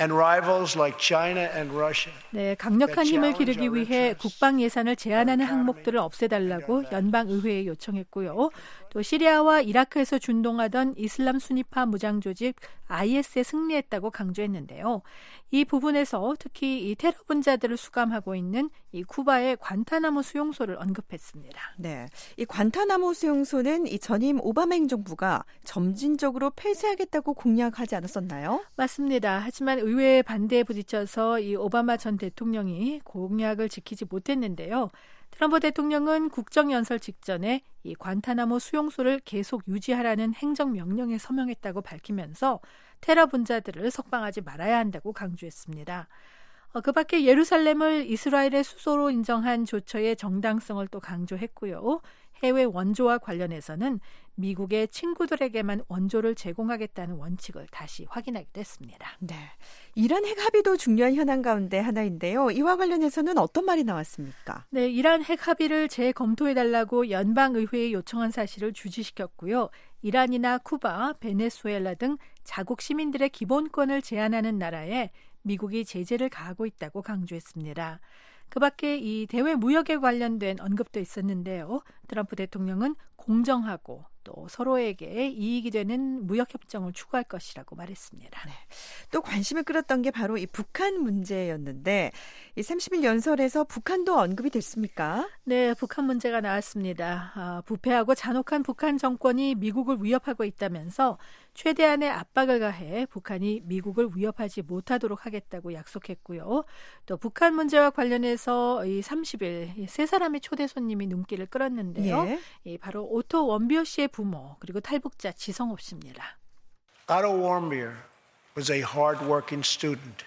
and rivals like China and Russia. 네, 강력한 힘을 기르기 위해 국방 예산을 제한하는 항목들을 없애달라고 연방의회에 요청했고요. 또 시리아와 이라크에서 준동하던 이슬람 순위파 무장 조직 아이에스에 승리했다고 강조했는데요. 이 부분에서 특히 이 테러 분자들을 수감하고 있는 이 쿠바의 관타나모 수용소를 언급했습니다. 네, 이 관타나모 수용소는 이 전임 오바마 행정부가 점진적으로 폐쇄하겠다고 공약하지 않았었나요? 맞습니다. 하지만 의회의 반대에 부딪혀서 이 오바마 전 대통령이 공약을 지키지 못했는데요. 트럼프 대통령은 국정연설 직전에 이 관타나모 수용소를 계속 유지하라는 행정명령에 서명했다고 밝히면서 테러 분자들을 석방하지 말아야 한다고 강조했습니다. 어, 그 밖에 예루살렘을 이스라엘의 수소로 인정한 조처의 정당성을 또 강조했고요. 해외 원조와 관련해서는 미국의 친구들에게만 원조를 제공하겠다는 원칙을 다시 확인하기도 했습니다. 네, 이란 핵 합의도 중요한 현안 가운데 하나인데요. 이와 관련해서는 어떤 말이 나왔습니까? 네, 이란 핵 합의를 재검토해달라고 연방의회에 요청한 사실을 주지시켰고요. 이란이나 쿠바, 베네수엘라 등 자국 시민들의 기본권을 제한하는 나라에 미국이 제재를 가하고 있다고 강조했습니다. 그 밖에 이 대외 무역에 관련된 언급도 있었는데요. 트럼프 대통령은 공정하고 또 서로에게 이익이 되는 무역협정을 추구할 것이라고 말했습니다. 네. 또 관심을 끌었던 게 바로 이 북한 문제였는데 이 삼십 일 연설에서 북한도 언급이 됐습니까? 네, 북한 문제가 나왔습니다. 아, 부패하고 잔혹한 북한 정권이 미국을 위협하고 있다면서 최대한의 압박을 가해 북한이 미국을 위협하지 못하도록 하겠다고 약속했고요. 또 북한 문제와 관련해서 이 삼십 일 세 사람의 초대 손님이 눈길을 끌었는데요. 예. 이 바로 오토 원비어 씨의 부모 그리고 탈북자 지성업 씨입니다. Otto Warmbier was a hard-working student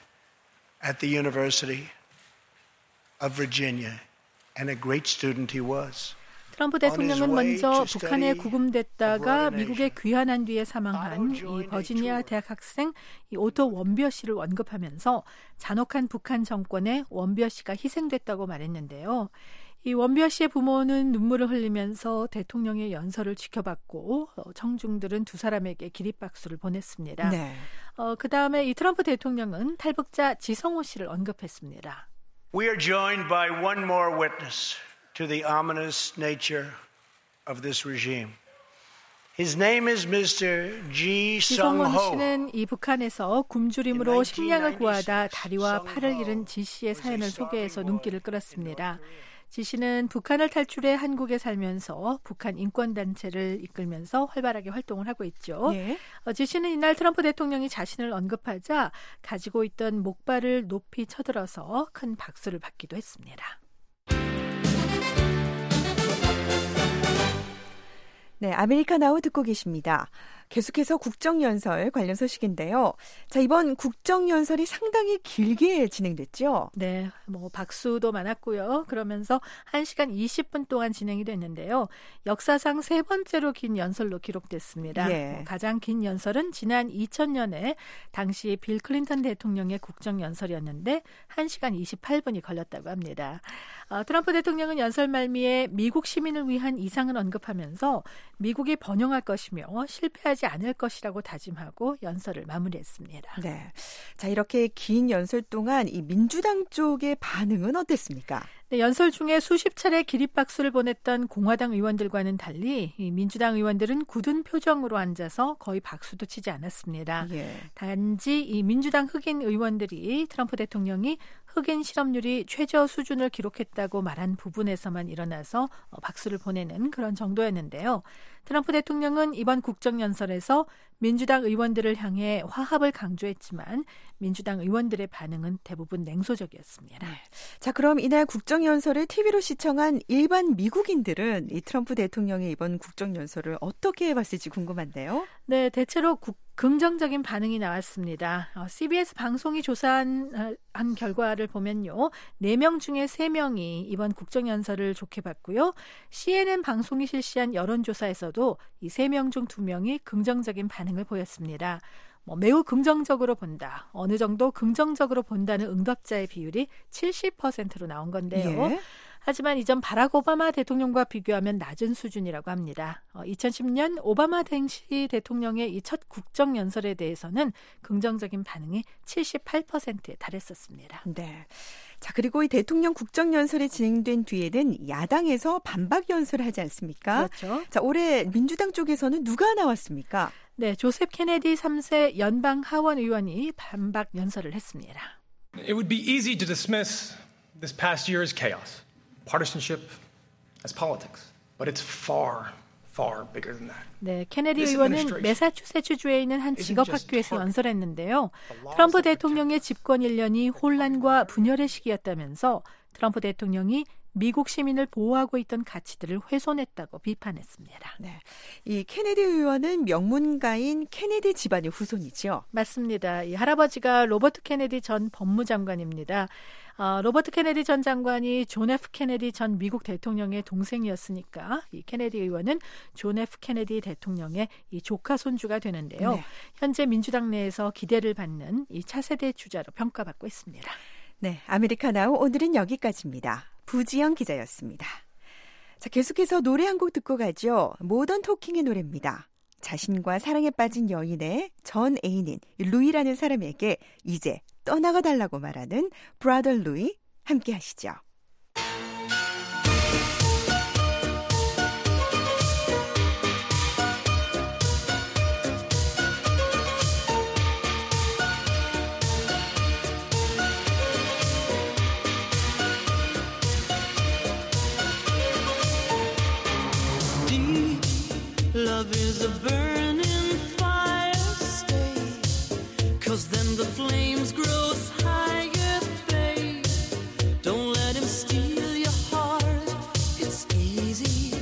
at the University of Virginia, and a great student he was. 트럼프 대통령은 먼저 북한에 구금됐다가 미국에 귀환한 뒤에 사망한 이 버지니아 대학 학생 이 오토 원비어 씨를 언급하면서 잔혹한 북한 정권에 원비어 씨가 희생됐다고 말했는데요. 이 원비어 씨의 부모는 눈물을 흘리면서 대통령의 연설을 지켜봤고 청중들은 두 사람에게 기립박수를 보냈습니다. 네. 어, 그다음에 이 트럼프 대통령은 탈북자 지성호 씨를 언급했습니다. We are joined by one more witness to the ominous nature of this regime. His name is 미스터 Ji 지성원 Sung-ho. 씨는 이 북한에서 굶주림으로 식량을 구하다 다리와 팔을 잃은 지 씨의 사연을 소개해서 눈길을 끌었습니다. 지 씨는 북한을 탈출해 한국에 살면서 북한 인권단체를 이끌면서 활발하게 활동을 하고 있죠. 예. 어, 지 씨는 이날 트럼프 대통령이 자신을 언급하자 가지고 있던 목발을 높이 쳐들어서 큰 박수를 받기도 했습니다. 네, 아메리카나우 듣고 계십니다. 계속해서 국정연설 관련 소식인데요. 자, 이번 국정연설이 상당히 길게 진행됐죠? 네, 뭐 박수도 많았고요. 그러면서 한 시간 이십 분 동안 진행이 됐는데요. 역사상 세 번째로 긴 연설로 기록됐습니다. 예. 뭐 가장 긴 연설은 지난 이천 년에 당시 빌 클린턴 대통령의 국정연설이었는데 한 시간 이십팔 분이 걸렸다고 합니다. 어, 트럼프 대통령은 연설 말미에 미국 시민을 위한 이상을 언급하면서 미국이 번영할 것이며 실패하지 않을 것이라고 다짐하고 연설을 마무리했습니다. 네. 자, 이렇게 긴 연설 동안 이 민주당 쪽의 반응은 어땠습니까? 네, 연설 중에 수십 차례 기립박수를 보냈던 공화당 의원들과는 달리 이 민주당 의원들은 굳은 표정으로 앉아서 거의 박수도 치지 않았습니다. 예. 단지 이 민주당 흑인 의원들이 트럼프 대통령이 흑인 실업률이 최저 수준을 기록했다고 말한 부분에서만 일어나서 박수를 보내는 그런 정도였는데요. 트럼프 대통령은 이번 국정연설에서 민주당 의원들을 향해 화합을 강조했지만 민주당 의원들의 반응은 대부분 냉소적이었습니다. 네. 자, 그럼 이날 국정연설을 티비로 시청한 일반 미국인들은 이 트럼프 대통령의 이번 국정연설을 어떻게 봤을지 궁금한데요. 네, 대체로 국, 긍정적인 반응이 나왔습니다. 어, 씨비에스 방송이 조사한 어, 한 결과를 보면요. 네 명 중에 세 명이 이번 국정연설을 좋게 봤고요. 씨엔엔 방송이 실시한 여론조사에서도 이 세 명 중 두 명이 긍정적인 반응을 보였습니다. 뭐 매우 긍정적으로 본다. 어느 정도 긍정적으로 본다는 응답자의 비율이 칠십 퍼센트로 나온 건데요. 예. 하지만 이전 바락 오바마 대통령과 비교하면 낮은 수준이라고 합니다. 어, 이천십 년 오바마 당시 대통령의 이 첫 국정연설에 대해서는 긍정적인 반응이 칠십팔 퍼센트에 달했었습니다. 네. 자, 그리고 이 대통령 국정연설이 진행된 뒤에는 야당에서 반박 연설을 하지 않습니까? 그렇죠. 자, 올해 민주당 쪽에서는 누가 나왔습니까? 네, 조셉 케네디 삼 세 연방 하원 의원이 반박 연설을 했습니다. It would be easy to dismiss this past year as chaos, partisanship as politics, but it's far, far bigger than that. 네, 케네디 의원은 매사추세츠주에 있는 한 직업학교에서 연설했는데요. 트럼프 대통령의 집권 일 년이 혼란과 분열의 시기였다면서 트럼프 대통령이 미국 시민을 보호하고 있던 가치들을 훼손했다고 비판했습니다. 네, 이 케네디 의원은 명문가인 케네디 집안의 후손이죠. 맞습니다. 이 할아버지가 로버트 케네디 전 법무장관입니다. 어, 로버트 케네디 전 장관이 존 F 케네디 전 미국 대통령의 동생이었으니까 이 케네디 의원은 존 F 케네디 대통령의 이 조카 손주가 되는데요. 네. 현재 민주당 내에서 기대를 받는 이 차세대 주자로 평가받고 있습니다. 네, 아메리카나우 오늘은 여기까지입니다. 부지영 기자였습니다. 자, 계속해서 노래 한 곡 듣고 가죠. 모던 토킹의 노래입니다. 자신과 사랑에 빠진 여인의 전 애인인 루이라는 사람에게 이제 떠나가 달라고 말하는 브라더 루이, 함께 하시죠. Love is a burning fire, stay, 'cause then the flames grow higher, babe. Don't let him steal your heart, it's easy,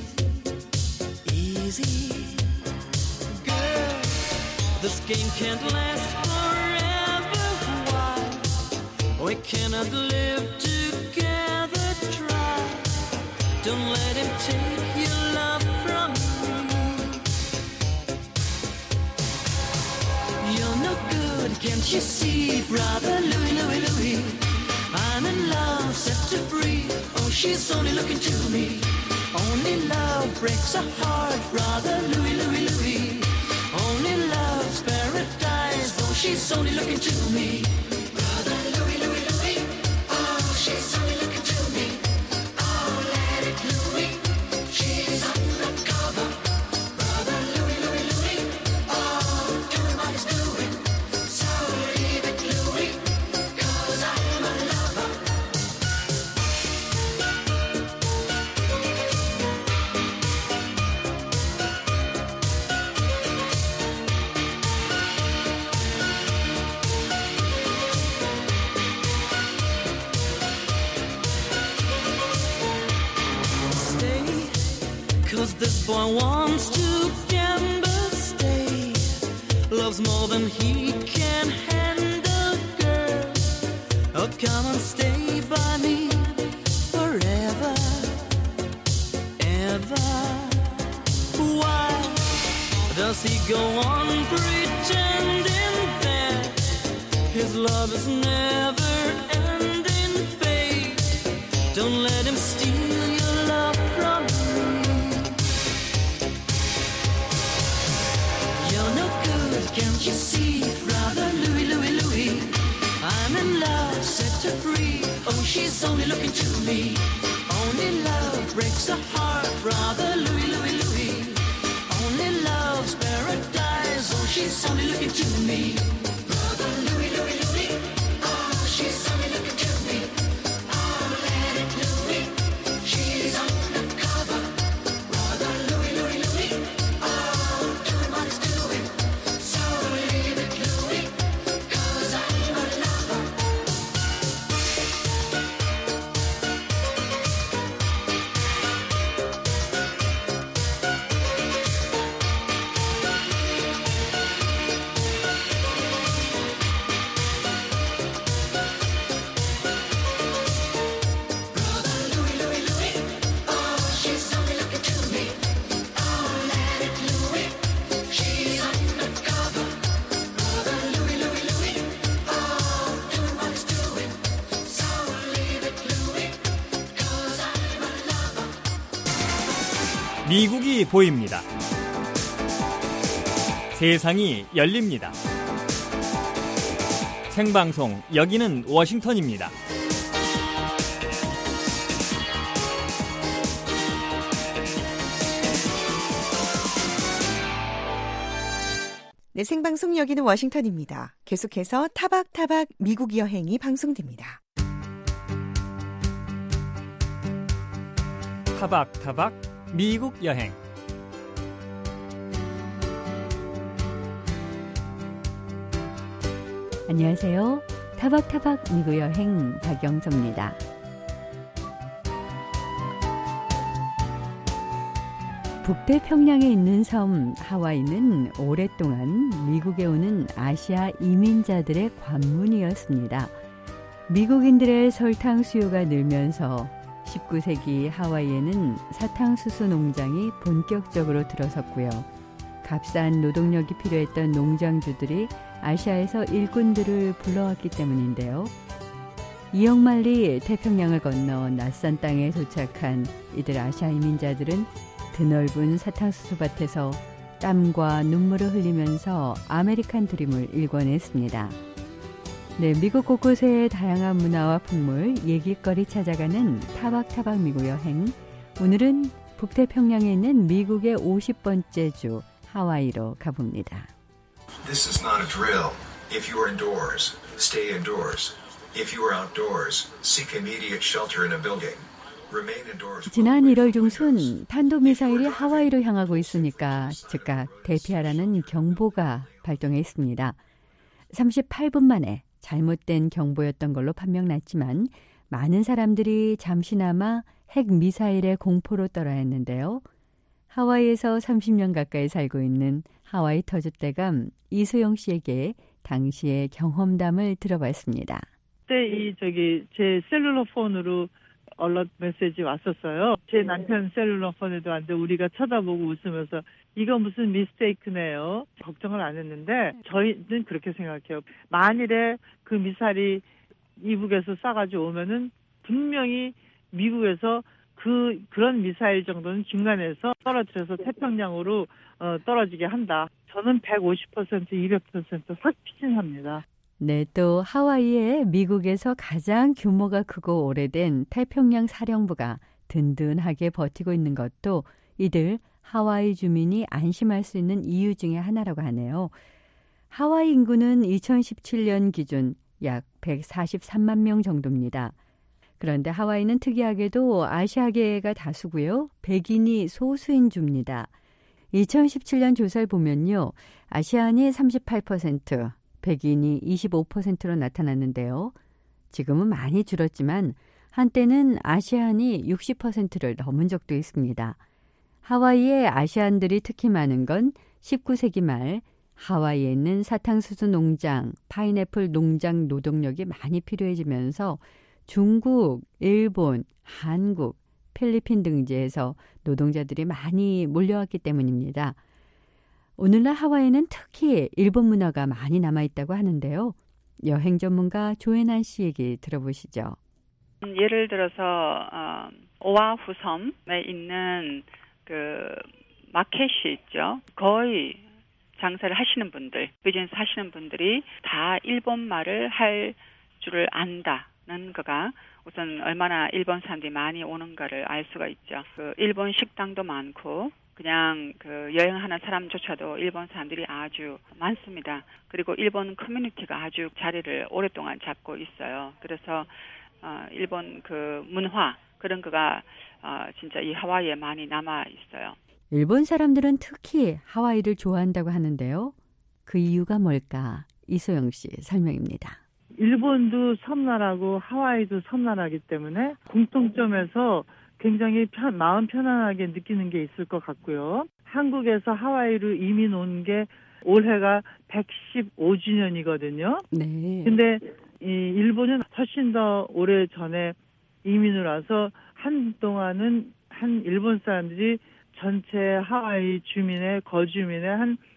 easy. Girl, this game can't last forever, why? We cannot live together, try. Don't let him take your love from me. Can't you see, brother Louie, Louie, Louie? I'm in love, set to free. Oh, she's only looking to me. Only love breaks a heart, brother Louie, Louie, Louie. Only love's paradise. Oh, she's only looking to me. Brother Louie, Louie, Louie. Oh, she's only looking to me. Oh, let it Louie. She's undercover. Brother Louie, Louie, Louie. Oh, doing what he's doing. Cause this boy wants to gamble, stay. Loves more than he can handle, girl. Oh, come and stay by me forever, ever. Why does he go on pretending that his love is never ending, babe? Don't let him steal your love from me. Can't you see, brother Louie, Louie, Louie? I'm in love, set her free. Oh, she's only looking to me. Only love breaks a heart, brother Louie, Louie, Louie. Only love's paradise. Oh, she's only looking to me. Brother Louie, Louie, Louie. Oh, she's only looking to me. Oh, let it Louie. She's undercover. Brother Louie, Louie, Louie. Oh, doing what he's doing. 미국이 보입니다. 세상이 열립니다. 생방송 여기는 워싱턴입니다. 네, 생방송 여기는 워싱턴입니다. 계속해서 타박타박 미국 여행이 방송됩니다. 타박타박 미국 여행. 안녕하세요. 타박타박 미국 여행 박영서입니다. 북태평양에 있는 섬 하와이는 오랫동안 미국에 오는 아시아 이민자들의 관문이었습니다. 미국인들의 설탕 수요가 늘면서 십구 세기 하와이에는 사탕수수 농장이 본격적으로 들어섰고요. 값싼 노동력이 필요했던 농장주들이 아시아에서 일꾼들을 불러왔기 때문인데요. 이억만리 태평양을 건너 낯선 땅에 도착한 이들 아시아 이민자들은 드넓은 사탕수수 밭에서 땀과 눈물을 흘리면서 아메리칸 드림을 일궈냈습니다. 네, 미국 곳곳의 다양한 문화와 풍물, 얘기거리 찾아가는 타박타박 미국 여행. 오늘은 북태평양에 있는 미국의 오십 번째 주 하와이로 가봅니다. This is not a drill. If you are indoors, stay indoors. If you are outdoors, seek immediate shelter in a building. Remain indoors. 지난 일월 중순 탄도미사일이 하와이로 향하고 있으니까 즉각 대피하라는 경보가 발동했습니다. 삼십팔 분 만에 잘못된 경보였던 걸로 판명났지만 많은 사람들이 잠시나마 핵미사일의 공포로 떨어야 했는데요. 하와이에서 삼십 년 가까이 살고 있는 하와이 터줏대감 이소영 씨에게 당시의 경험담을 들어봤습니다. 그때 이 저기 제 셀룰러 폰으로 얼럿 메시지 왔었어요. 제 남편 셀룰러 폰에도 왔는데 우리가 쳐다보고 웃으면서 이거 무슨 미스테이크네요. 걱정을 안 했는데 저희는 그렇게 생각해요. 만일에 그 미사일이 이북에서 쏴가지고 오면은 분명히 미국에서 그 그런 미사일 정도는 중간에서 떨어뜨려서 태평양으로 어, 떨어지게 한다. 저는 백오십 퍼센트, 이백 퍼센트 확신합니다. 네, 또 하와이에 미국에서 가장 규모가 크고 오래된 태평양 사령부가 든든하게 버티고 있는 것도 이들 하와이 주민이 안심할 수 있는 이유 중에 하나라고 하네요. 하와이 인구는 이천십칠 년 기준 약 백사십삼만 명 정도입니다. 그런데 하와이는 특이하게도 아시아계가 다수고요. 백인이 소수인 주입니다. 이천십칠 년 조사를 보면요. 아시안이 삼십팔 퍼센트, 백인이 이십오 퍼센트로 나타났는데요. 지금은 많이 줄었지만 한때는 아시안이 육십 퍼센트를 넘은 적도 있습니다. 하와이에 아시안들이 특히 많은 건 십구 세기 말 하와이에 있는 사탕수수 농장, 파인애플 농장 노동력이 많이 필요해지면서 중국, 일본, 한국, 필리핀 등지에서 노동자들이 많이 몰려왔기 때문입니다. 오늘날 하와이는 특히 일본 문화가 많이 남아있다고 하는데요. 여행 전문가 조혜난 씨 얘기 들어보시죠. 예를 들어서 어, 오아후 섬에 있는 그 마켓이 있죠. 거의 장사를 하시는 분들, 비즈니스 하시는 분들이 다 일본 말을 할 줄을 안다는 거가 우선 얼마나 일본 사람들이 많이 오는가를 알 수가 있죠. 그 일본 식당도 많고 그냥 그 여행하는 사람조차도 일본 사람들이 아주 많습니다. 그리고 일본 커뮤니티가 아주 자리를 오랫동안 잡고 있어요. 그래서 어, 일본 그 문화 그런 거가 어, 진짜 이 하와이에 많이 남아 있어요. 일본 사람들은 특히 하와이를 좋아한다고 하는데요. 그 이유가 뭘까? 이소영 씨 설명입니다. 일본도 섬나라고 하와이도 섬나라이기 때문에 공통점에서 굉장히 편, 마음 편안하게 느끼는 게 있을 것 같고요. 한국에서 하와이로 이민 온 게 올해가 백십오 주년이거든요. 네. 근데 이 일본은 훨씬 더 오래 전에 이민을 와서 한동안은 한 일본 사람들이 전체 하와이 주민의 거주민의 한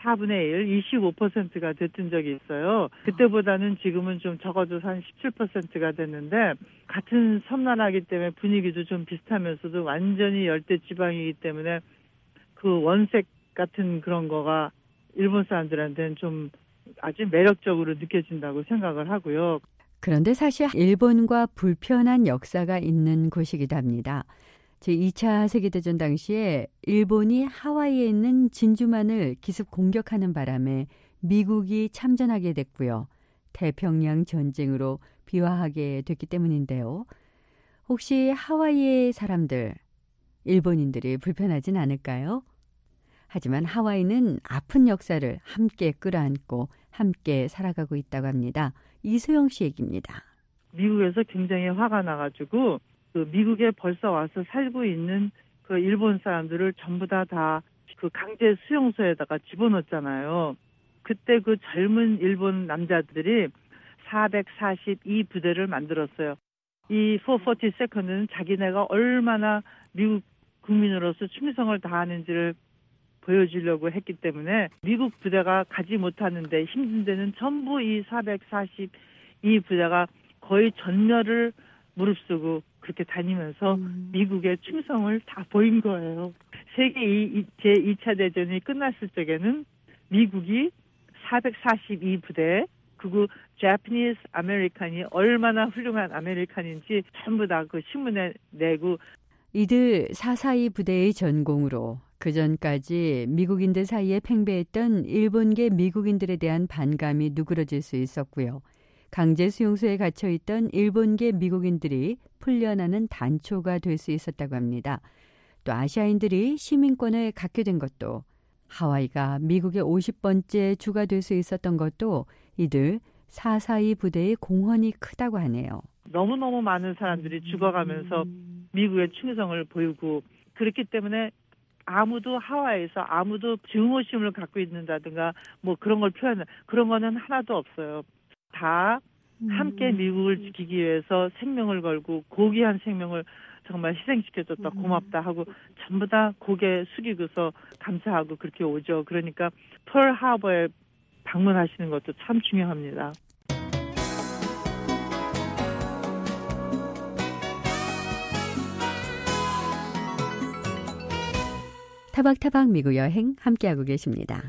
사분의 일, 이십오 퍼센트가 됐던 적이 있어요. 그때보다는 지금은 좀 적어도 한 십칠 퍼센트가 됐는데 같은 섬나라이기 때문에 분위기도 좀 비슷하면서도 완전히 열대지방이기 때문에 그 원색 같은 그런 거가 일본 사람들한테는 좀 아주 매력적으로 느껴진다고 생각을 하고요. 그런데 사실 일본과 불편한 역사가 있는 곳이기도 합니다. 제이 차 세계대전 당시에 일본이 하와이에 있는 진주만을 기습 공격하는 바람에 미국이 참전하게 됐고요. 태평양 전쟁으로 비화하게 됐기 때문인데요. 혹시 하와이의 사람들, 일본인들이 불편하진 않을까요? 하지만 하와이는 아픈 역사를 함께 끌어안고 함께 살아가고 있다고 합니다. 이소영 씨 얘기입니다. 미국에서 굉장히 화가 나가지고 그 미국에 벌써 와서 살고 있는 그 일본 사람들을 전부 다 다 그 강제 수용소에다가 집어넣었잖아요. 그때 그 젊은 일본 남자들이 사백사십이 부대를 만들었어요. 이 사백사십이는 자기네가 얼마나 미국 국민으로서 충성을 다하는지를 보여주려고 했기 때문에 미국 부대가 가지 못하는데 힘든 데는 전부 이 사백사십이 부대가 거의 전멸을 무릅쓰고 그렇게 다니면서 음. 미국의 충성을 다 보인 거예요. 세계 제이 차 대전이 끝났을 적에는 미국이 사백사십이 부대 그리고 Japanese 아메리칸이 얼마나 훌륭한 아메리칸인지 전부 다 그 신문에 내고 이들 사백사십이 부대의 전공으로 그전까지 미국인들 사이에 팽배했던 일본계 미국인들에 대한 반감이 누그러질 수 있었고요. 강제 수용소에 갇혀있던 일본계 미국인들이 풀려나는 단초가 될 수 있었다고 합니다. 또 아시아인들이 시민권을 갖게 된 것도 하와이가 미국의 오십 번째 주가 될 수 있었던 것도 이들 사백사십이 부대의 공헌이 크다고 하네요. 너무너무 많은 사람들이 죽어가면서 미국의 충성을 보이고 그렇기 때문에 아무도 하와이에서 아무도 증오심을 갖고 있는다든가 뭐 그런 걸 표현해 그런 거는 하나도 없어요. 다 함께 미국을 지키기 위해서 생명을 걸고 고귀한 생명을 정말 희생시켜줬다 고맙다 하고 전부 다 고개 숙이고서 감사하고 그렇게 오죠. 그러니까 펄하버에 방문하시는 것도 참 중요합니다. 타박타박 미국 여행 함께하고 계십니다.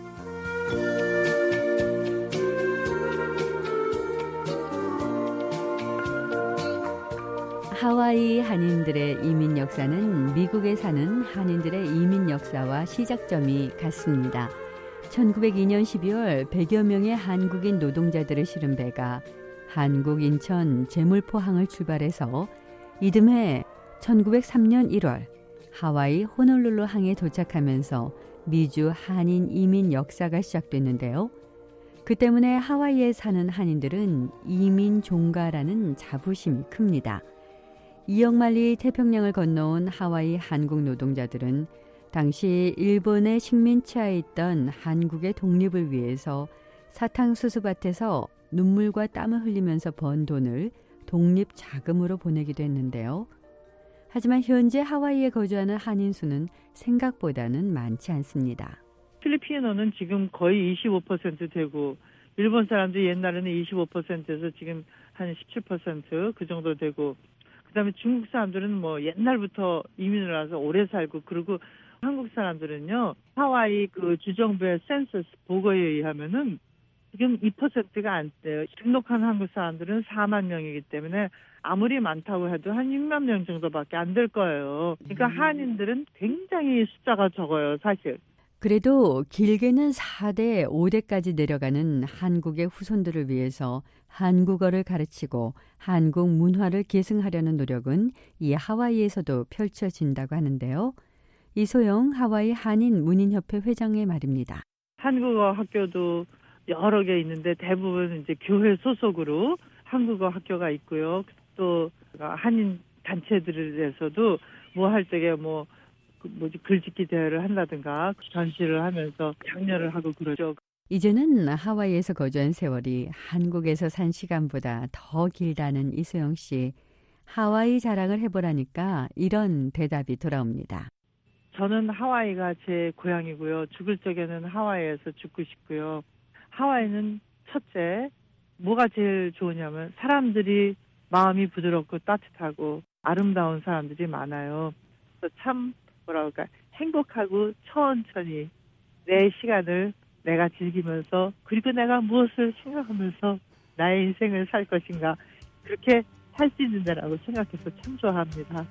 하와이 한인들의 이민 역사는 미국에 사는 한인들의 이민 역사와 시작점이 같습니다. 천구백이 년 십이월 백여 명의 한국인 노동자들을 실은 배가 한국 인천 제물포항을 출발해서 이듬해 천구백삼 년 일월 하와이 호놀룰루 항에 도착하면서 미주 한인 이민 역사가 시작됐는데요. 그 때문에 하와이에 사는 한인들은 이민 종가라는 자부심이 큽니다. 이억만리 태평양을 건너온 하와이 한국 노동자들은 당시 일본의 식민지하에 있던 한국의 독립을 위해서 사탕수수밭에서 눈물과 땀을 흘리면서 번 돈을 독립 자금으로 보내기도 했는데요. 하지만 현재 하와이에 거주하는 한인 수는 생각보다는 많지 않습니다. 필리핀어는 지금 거의 이십오 퍼센트 되고 일본 사람들이 옛날에는 이십오 퍼센트에서 지금 한 십칠 퍼센트 그 정도 되고 그다음에 중국 사람들은 뭐 옛날부터 이민을 와서 오래 살고 그리고 한국 사람들은요 하와이 그 주정부의 센서스 보고에 의하면은 지금 이 퍼센트가 안 돼요. 등록한 한국 사람들은 사만 명이기 때문에 아무리 많다고 해도 한 육만 명 정도밖에 안 될 거예요. 그러니까 한인들은 굉장히 숫자가 적어요, 사실. 그래도 길게는 사 대, 오 대까지 내려가는 한국의 후손들을 위해서 한국어를 가르치고 한국 문화를 계승하려는 노력은 이 하와이에서도 펼쳐진다고 하는데요. 이소영 하와이 한인 문인협회 회장의 말입니다. 한국어 학교도 여러 개 있는데 대부분 이제 교회 소속으로 한국어 학교가 있고요. 또 한인 단체들에서도 뭐 할 적에 뭐 뭐지 글짓기 대회를 한다든가 전시를 하면서 장려를 하고 그러죠. 이제는 하와이에서 거주한 세월이 한국에서 산 시간보다 더 길다는 이소영 씨. 하와이 자랑을 해보라니까 이런 대답이 돌아옵니다. 저는 하와이가 제 고향이고요. 죽을 적에는 하와이에서 죽고 싶고요. 하와이는 첫째, 뭐가 제일 좋으냐면 사람들이 마음이 부드럽고 따뜻하고 아름다운 사람들이 많아요. 그래서 참 뭐라 그럴까 행복하고 천천히 내 시간을 내가 즐기면서 그리고 내가 무엇을 생각하면서 나의 인생을 살 것인가 그렇게 살 수 있는 데라고 생각해서 참 좋아합니다.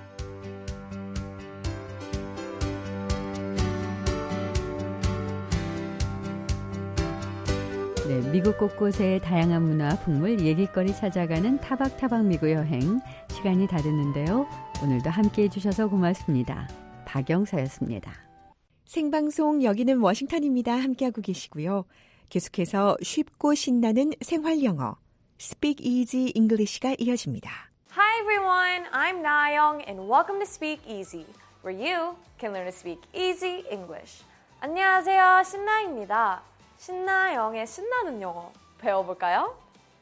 네, 미국 곳곳의 다양한 문화, 풍물, 얘기거리 찾아가는 타박타박 미국 여행 시간이 다 됐는데요. 오늘도 함께해 주셔서 고맙습니다. 박영사였습니다. 생방송 여기는 워싱턴입니다. 함께하고 계시고요. 계속해서 쉽고 신나는 생활 영어 Speak Easy English가 이어집니다. Hi everyone, I'm Na-young and welcome to Speak Easy, where you can learn to speak easy English. 안녕하세요, 신나입니다. 신나영의 신나는 영어 배워볼까요?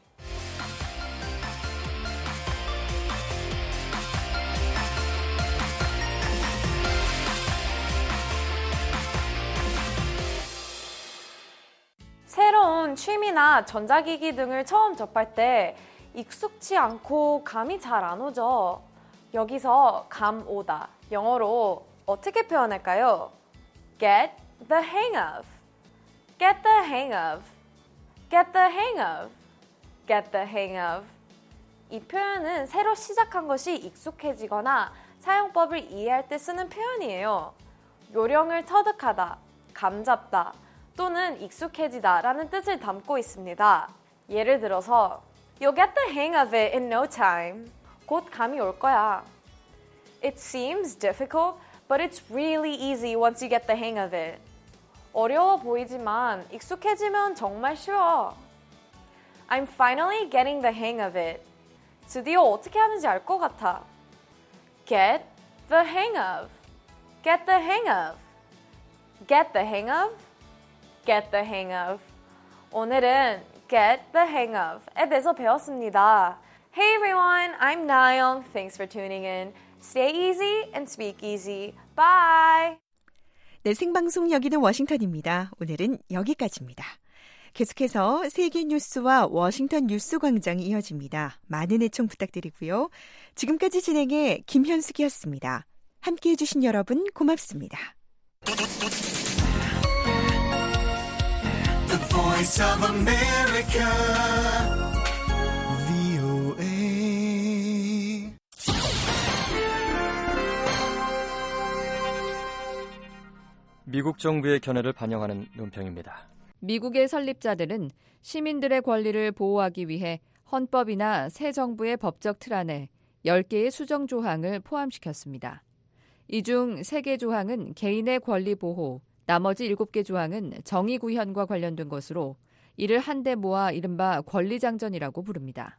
새로운 취미나 전자기기 등을 처음 접할 때 익숙치 않고 감이 잘 안 오죠. 여기서 감 오다, 영어로 어떻게 표현할까요? Get the hang of. Get the hang of. Get the hang of. Get the hang of. 이 표현은 새로 시작한 것이 익숙해지거나 사용법을 이해할 때 쓰는 표현이에요. 요령을 터득하다, 감잡다, 또는 익숙해지다 라는 뜻을 담고 있습니다. 예를 들어서 You'll get the hang of it in no time. 곧 감이 올 거야. It seems difficult, but it's really easy once you get the hang of it. 어려워 보이지만 익숙해지면 정말 쉬워. I'm finally getting the hang of it. 드디어 어떻게 하는지 알 것 같아. Get the hang of. Get the hang of. Get the hang of. Get the hang of. 오늘은 get the hang of에 대해서 배웠습니다. Hey everyone, I'm Na-young. Thanks for tuning in. Stay easy and speak easy. Bye! 네, 생방송 여기는 워싱턴입니다. 오늘은 여기까지입니다. 계속해서 세계 뉴스와 워싱턴 뉴스 광장이 이어집니다. 많은 애청 부탁드리고요. 지금까지 진행해 김현숙이었습니다. 함께해 주신 여러분 고맙습니다. The Voice of America, 브이오에이. 미국 정부의 견해를 반영하는 논평입니다. 미국의 설립자들은 시민들의 권리를 보호하기 위해 헌법이나 새 정부의 법적 틀 안에 열 개의 수정 조항을 포함시켰습니다. 이 중 세 개 조항은 개인의 권리 보호, 나머지 일곱 개 조항은 정의 구현과 관련된 것으로 이를 한데 모아 이른바 권리장전이라고 부릅니다.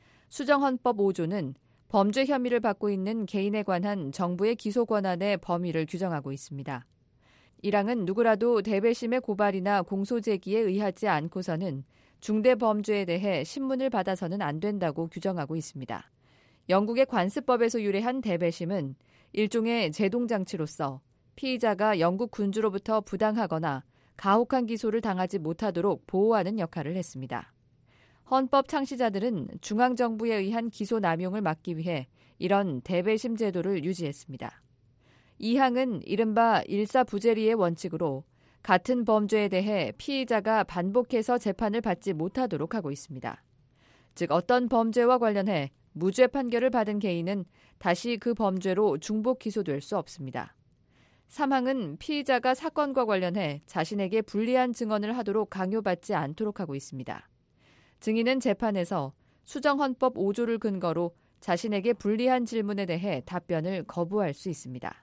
수정헌법 오 조는 범죄 혐의를 받고 있는 개인에 관한 정부의 기소 권한의 범위를 규정하고 있습니다. 일 항은 누구라도 대배심의 고발이나 공소 제기에 의하지 않고서는 중대 범죄에 대해 신문을 받아서는 안 된다고 규정하고 있습니다. 영국의 관습법에서 유래한 대배심은 일종의 제동장치로서 피의자가 영국 군주로부터 부당하거나 가혹한 기소를 당하지 못하도록 보호하는 역할을 했습니다. 헌법 창시자들은 중앙정부에 의한 기소 남용을 막기 위해 이런 대배심 제도를 유지했습니다. 이 항은 이른바 일사부재리의 원칙으로 같은 범죄에 대해 피의자가 반복해서 재판을 받지 못하도록 하고 있습니다. 즉 어떤 범죄와 관련해 무죄 판결을 받은 개인은 다시 그 범죄로 중복 기소될 수 없습니다. 삼 항은 피의자가 사건과 관련해 자신에게 불리한 증언을 하도록 강요받지 않도록 하고 있습니다. 증인은 재판에서 수정헌법 오 조를 근거로 자신에게 불리한 질문에 대해 답변을 거부할 수 있습니다.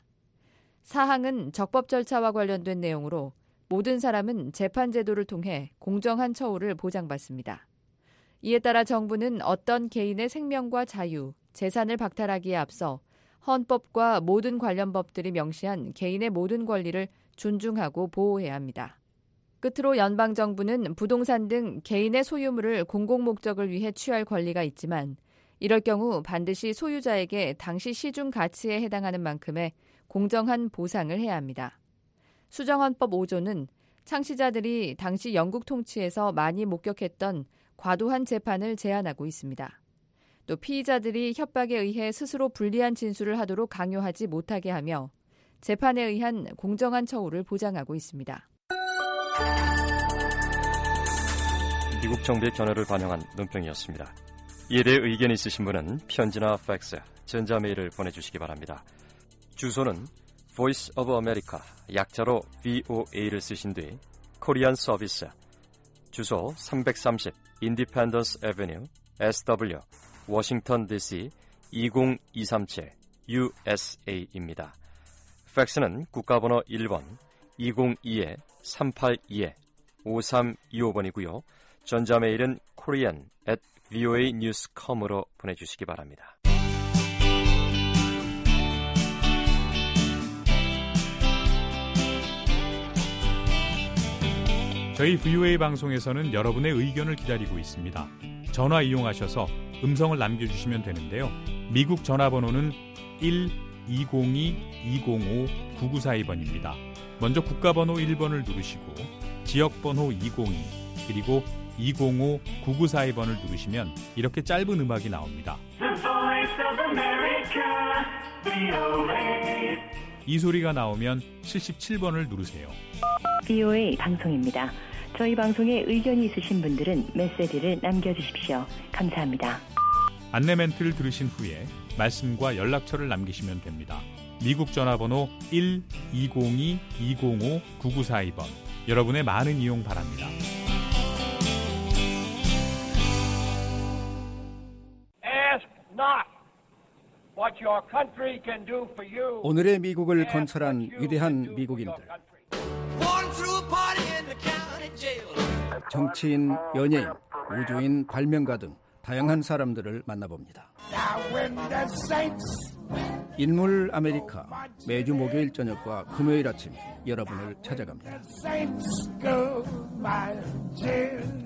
사 항은 적법 절차와 관련된 내용으로 모든 사람은 재판 제도를 통해 공정한 처우를 보장받습니다. 이에 따라 정부는 어떤 개인의 생명과 자유, 재산을 박탈하기에 앞서 헌법과 모든 관련 법들이 명시한 개인의 모든 권리를 존중하고 보호해야 합니다. 끝으로 연방정부는 부동산 등 개인의 소유물을 공공목적을 위해 취할 권리가 있지만 이럴 경우 반드시 소유자에게 당시 시중 가치에 해당하는 만큼의 공정한 보상을 해야 합니다. 수정헌법 오 조는 창시자들이 당시 영국 통치에서 많이 목격했던 과도한 재판을 제한하고 있습니다. 또 피의자들이 협박에 의해 스스로 불리한 진술을 하도록 강요하지 못하게 하며 재판에 의한 공정한 처우를 보장하고 있습니다. 미국 정부의 견해를 반영한 논평이었습니다. 이에 대해 의견 있으신 분은 편지나 팩스, 전자메일을 보내주시기 바랍니다. 주소는 Voice of America, 약자로 브이오에이를 쓰신 뒤 코리안 서비스, 주소 삼백삼십 Independence Avenue, 에스더블유, 워싱턴 디씨 이공이삼칠 유에스에이입니다. 팩스는 국가번호 일 번 이공이 삼팔이 오삼이오 번이고요. 전자메일은 korean at voa news dot com으로 보내주시기 바랍니다. 저희 브이오에이 방송에서는 여러분의 의견을 기다리고 있습니다. 전화 이용하셔서 음성을 남겨주시면 되는데요. 미국 전화번호는 일 이공이 이공오 구구사이 번입니다. 먼저 국가번호 일 번을 누르시고 지역번호 이공이 그리고 이공오 구구사이 번을 누르시면 이렇게 짧은 음악이 나옵니다. 이 소리가 나오면 칠십칠 번을 누르세요. 브이오에이 방송입니다. 저희 방송에 의견이 있으신 분들은 메시지를 남겨주십시오. 감사합니다. 안내 멘트를 들으신 후에 말씀과 연락처를 남기시면 됩니다. 미국 전화번호 일 이공이 이공오 구구사이 번. 여러분의 많은 이용 바랍니다. Ask not what your country can do for you. 오늘의 미국을 건설한 위대한 미국인들. 정치인, 연예인, 우주인, 발명가 등 다양한 사람들을 만나봅니다. 인물 아메리카, 매주 목요일 저녁과 금요일 아침 여러분을 찾아갑니다.